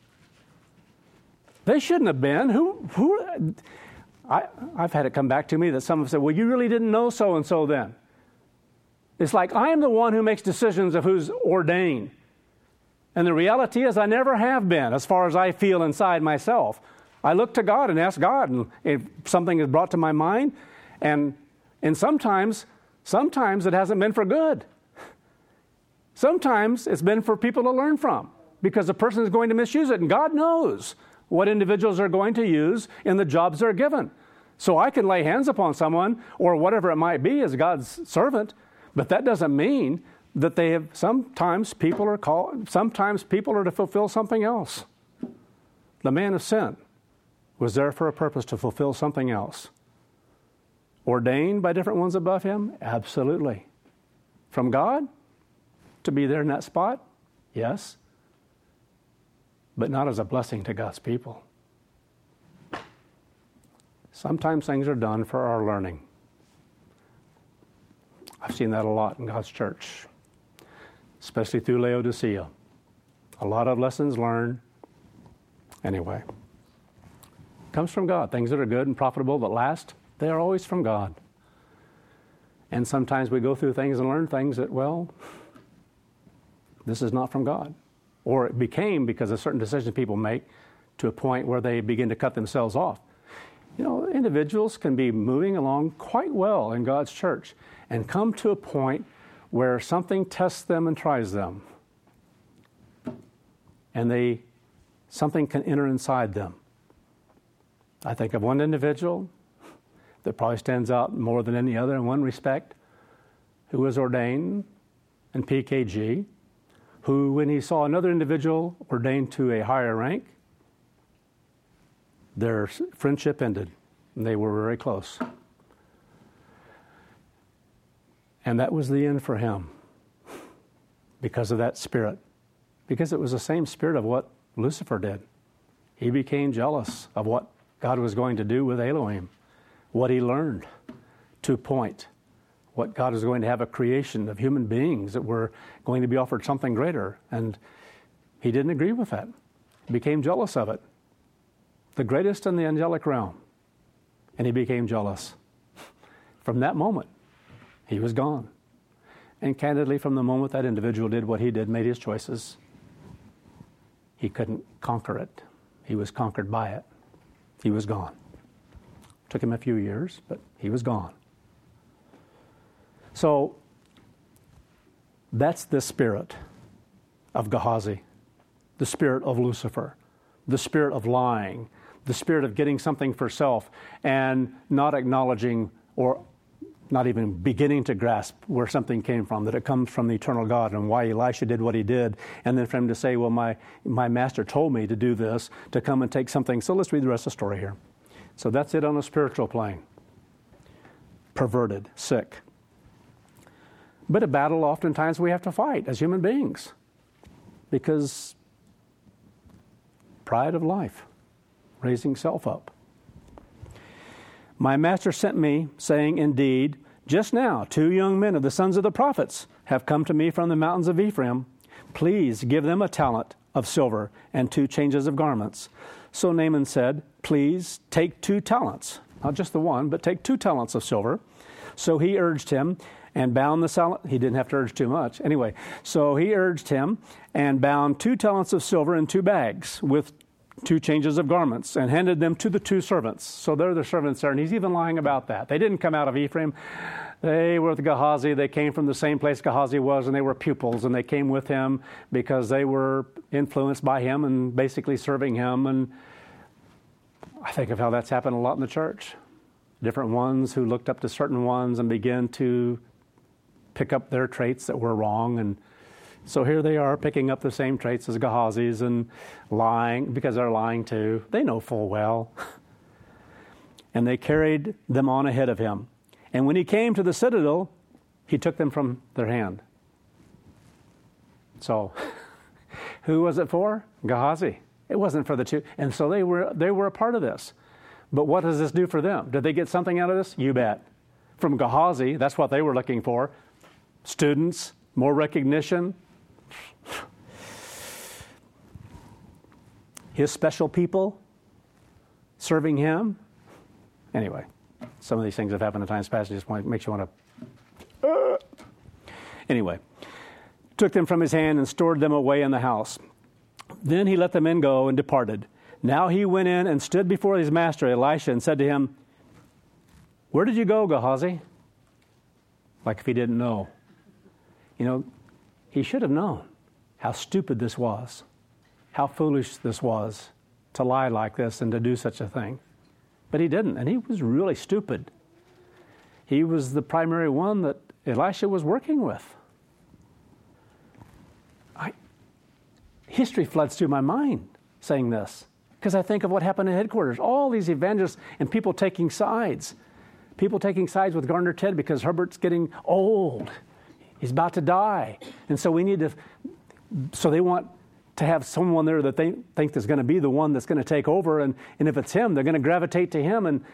They shouldn't have been. Who? Who? I, I've had it come back to me that some have said, well, you really didn't know so-and-so then. It's like I am the one who makes decisions of who's ordained. And the reality is I never have been, as far as I feel inside myself. I look to God and ask God, and if something is brought to my mind, and and sometimes, sometimes it hasn't been for good. Sometimes it's been for people to learn from, because the person is going to misuse it, and God knows what individuals are going to use in the jobs they're given. So I can lay hands upon someone, or whatever it might be, as God's servant, but that doesn't mean that they have, sometimes people are called, sometimes people are to fulfill something else. The man of sin was there for a purpose, to fulfill something else. Ordained by different ones above him? Absolutely. From God? To be there in that spot? Yes. But not as a blessing to God's people. Sometimes things are done for our learning. I've seen that a lot in God's church, especially through Laodicea. A lot of lessons learned. Anyway, comes from God. Things that are good and profitable that last, they are always from God. And sometimes we go through things and learn things that, well, this is not from God. Or it became because of certain decisions people make to a point where they begin to cut themselves off. You know, individuals can be moving along quite well in God's church and come to a point where something tests them and tries them. And they, something can enter inside them. I think of one individual that probably stands out more than any other in one respect, who was ordained in P K G, who, when he saw another individual ordained to a higher rank, their friendship ended, and they were very close. And that was the end for him because of that spirit, because it was the same spirit of what Lucifer did. He became jealous of what God was going to do with Elohim, what he learned to a point, what God was going to have a creation of human beings that were going to be offered something greater. And he didn't agree with that. He became jealous of it. The greatest in the angelic realm. And he became jealous. From that moment, he was gone. And candidly, from the moment that individual did what he did, made his choices, he couldn't conquer it. He was conquered by it. He was gone. Took him a few years, but he was gone. So that's the spirit of Gehazi, the spirit of Lucifer, the spirit of lying, the spirit of getting something for self and not acknowledging or not even beginning to grasp where something came from, that it comes from the eternal God and why Elisha did what he did. And then for him to say, well, my, my master told me to do this, to come and take something. So let's read the rest of the story here. So that's it on a spiritual plane. Perverted, sick. But a battle oftentimes we have to fight as human beings because pride of life, raising self up. My master sent me, saying, indeed, just now two young men of the sons of the prophets have come to me from the mountains of Ephraim. Please give them a talent of silver and two changes of garments. So Naaman said, please take two talents, not just the one, but take two talents of silver. So he urged him and bound the talent. He didn't have to urge too much. Anyway, so he urged him and bound two talents of silver in two bags with two changes of garments and handed them to the two servants. So they're the servants there, and he's even lying about that. They didn't come out of Ephraim. They were with Gehazi. They came from the same place Gehazi was, and they were pupils, and they came with him because they were influenced by him and basically serving him. And I think of how that's happened a lot in the church. Different ones who looked up to certain ones and began to pick up their traits that were wrong. And so here they are picking up the same traits as Gehazi's and lying because they're lying too. They know full well. And they carried them on ahead of him. And when he came to the citadel, he took them from their hand. So who was it for? Gehazi. It wasn't for the two. And so they were they were a part of this. But what does this do for them? Did they get something out of this? You bet. From Gehazi, that's what they were looking for. Students, more recognition. His special people serving him. Anyway, some of these things have happened in times past. It just makes you want to. Uh. Anyway, took them from his hand and stored them away in the house. Then he let the men go and departed. Now he went in and stood before his master Elisha and said to him, where did you go, Gehazi? Like if he didn't know. You know, he should have known how stupid this was, how foolish this was to lie like this and to do such a thing. But he didn't, and he was really stupid. He was the primary one that Elisha was working with. I, history floods through my mind saying this, because I think of what happened in headquarters. All these evangelists and people taking sides. People taking sides with Gardner Ted because Herbert's getting old. He's about to die. And so we need to, so they want to have someone there that they think is going to be the one that's going to take over. And, and if it's him, they're going to gravitate to him and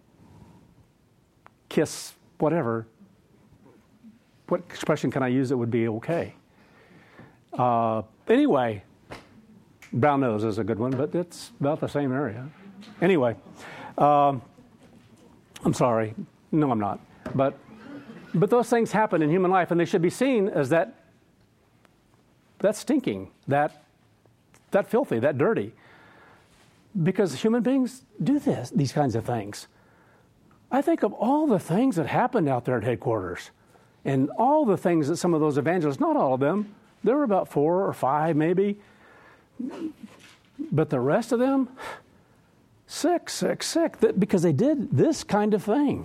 kiss whatever. What expression can I use that would be okay? Uh, anyway, brown nose is a good one, but it's about the same area. Anyway, um, I'm sorry. No, I'm not. But but those things happen in human life, and they should be seen as that that stinking, that that filthy, that dirty. because human beings do this, these kinds of things. I think of all the things that happened out there at headquarters and all the things that some of those evangelists, not all of them, there were about four or five maybe, but the rest of them, sick, sick, sick, because they did this kind of thing.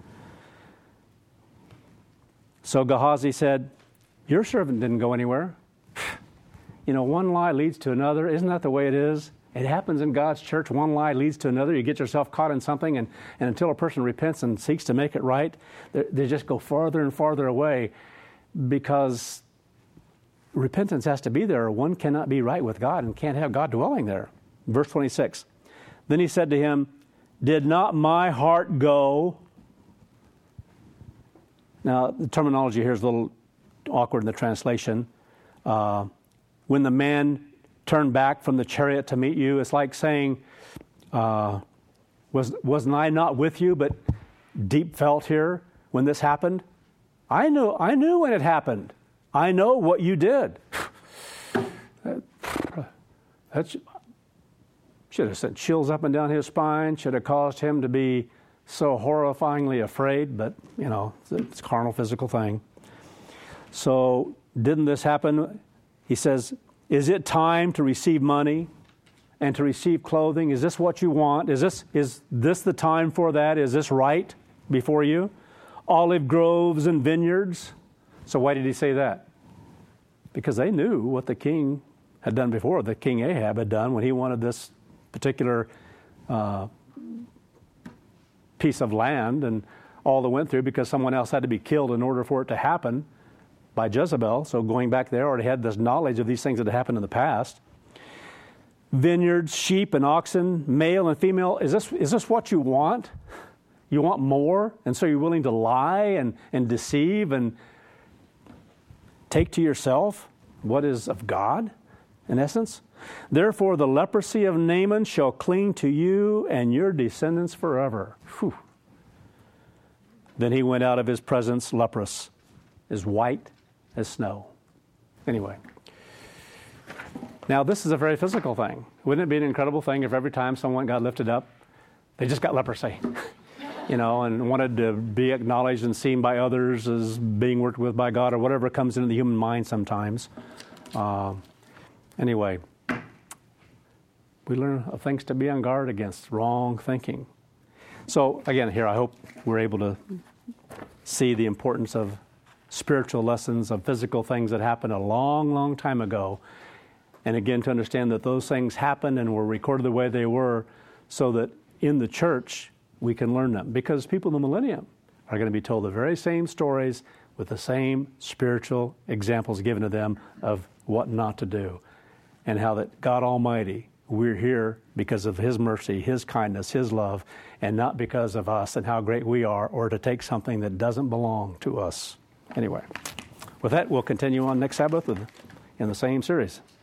So Gehazi said, your servant didn't go anywhere. You know, one lie leads to another. Isn't that the way it is? It happens in God's church. One lie leads to another. You get yourself caught in something, and, and until a person repents and seeks to make it right, they, they just go farther and farther away, because repentance has to be there, or one cannot be right with God and can't have God dwelling there. Verse twenty-six. Then he said to him, did not my heart go? Now, the terminology here is a little awkward in the translation. Uh, when the man turned back from the chariot to meet you, it's like saying, uh, was, wasn't I not with you, but deep felt here when this happened? I knew, I knew when it happened. I know what you did. that, that should have sent chills up and down his spine, should have caused him to be so horrifyingly afraid, but, you know, it's, it's a carnal, physical thing. So, didn't this happen? He says, is it time to receive money and to receive clothing? Is this what you want? Is this, is this the time for that? Is this right before you? Olive groves and vineyards. So why did he say that? Because they knew what the king had done before, the King Ahab had done when he wanted this particular uh, piece of land, and all that went through because someone else had to be killed in order for it to happen by Jezebel. So going back there, already had this knowledge of these things that had happened in the past. Vineyards, sheep and oxen, male and female. Is this is this what you want? You want more? And so you're willing to lie and, and deceive and take to yourself what is of God, in essence? Therefore the leprosy of Naaman shall cling to you and your descendants forever. Whew. Then he went out of his presence leprous, as white as snow. Anyway. Now this is a very physical thing. Wouldn't it be an incredible thing if every time someone got lifted up, they just got leprosy? You know, and wanted to be acknowledged and seen by others as being worked with by God, or whatever comes into the human mind sometimes. Uh, anyway, we learn things to be on guard against, wrong thinking. So again, here I hope we're able to see the importance of spiritual lessons, of physical things that happened a long, long time ago. And again, to understand that those things happened and were recorded the way they were, so that in the church, we can learn them, because people in the millennium are going to be told the very same stories with the same spiritual examples given to them of what not to do, and how that God Almighty, we're here because of His mercy, His kindness, His love, and not because of us and how great we are, or to take something that doesn't belong to us. Anyway, with that, we'll continue on next Sabbath in the same series.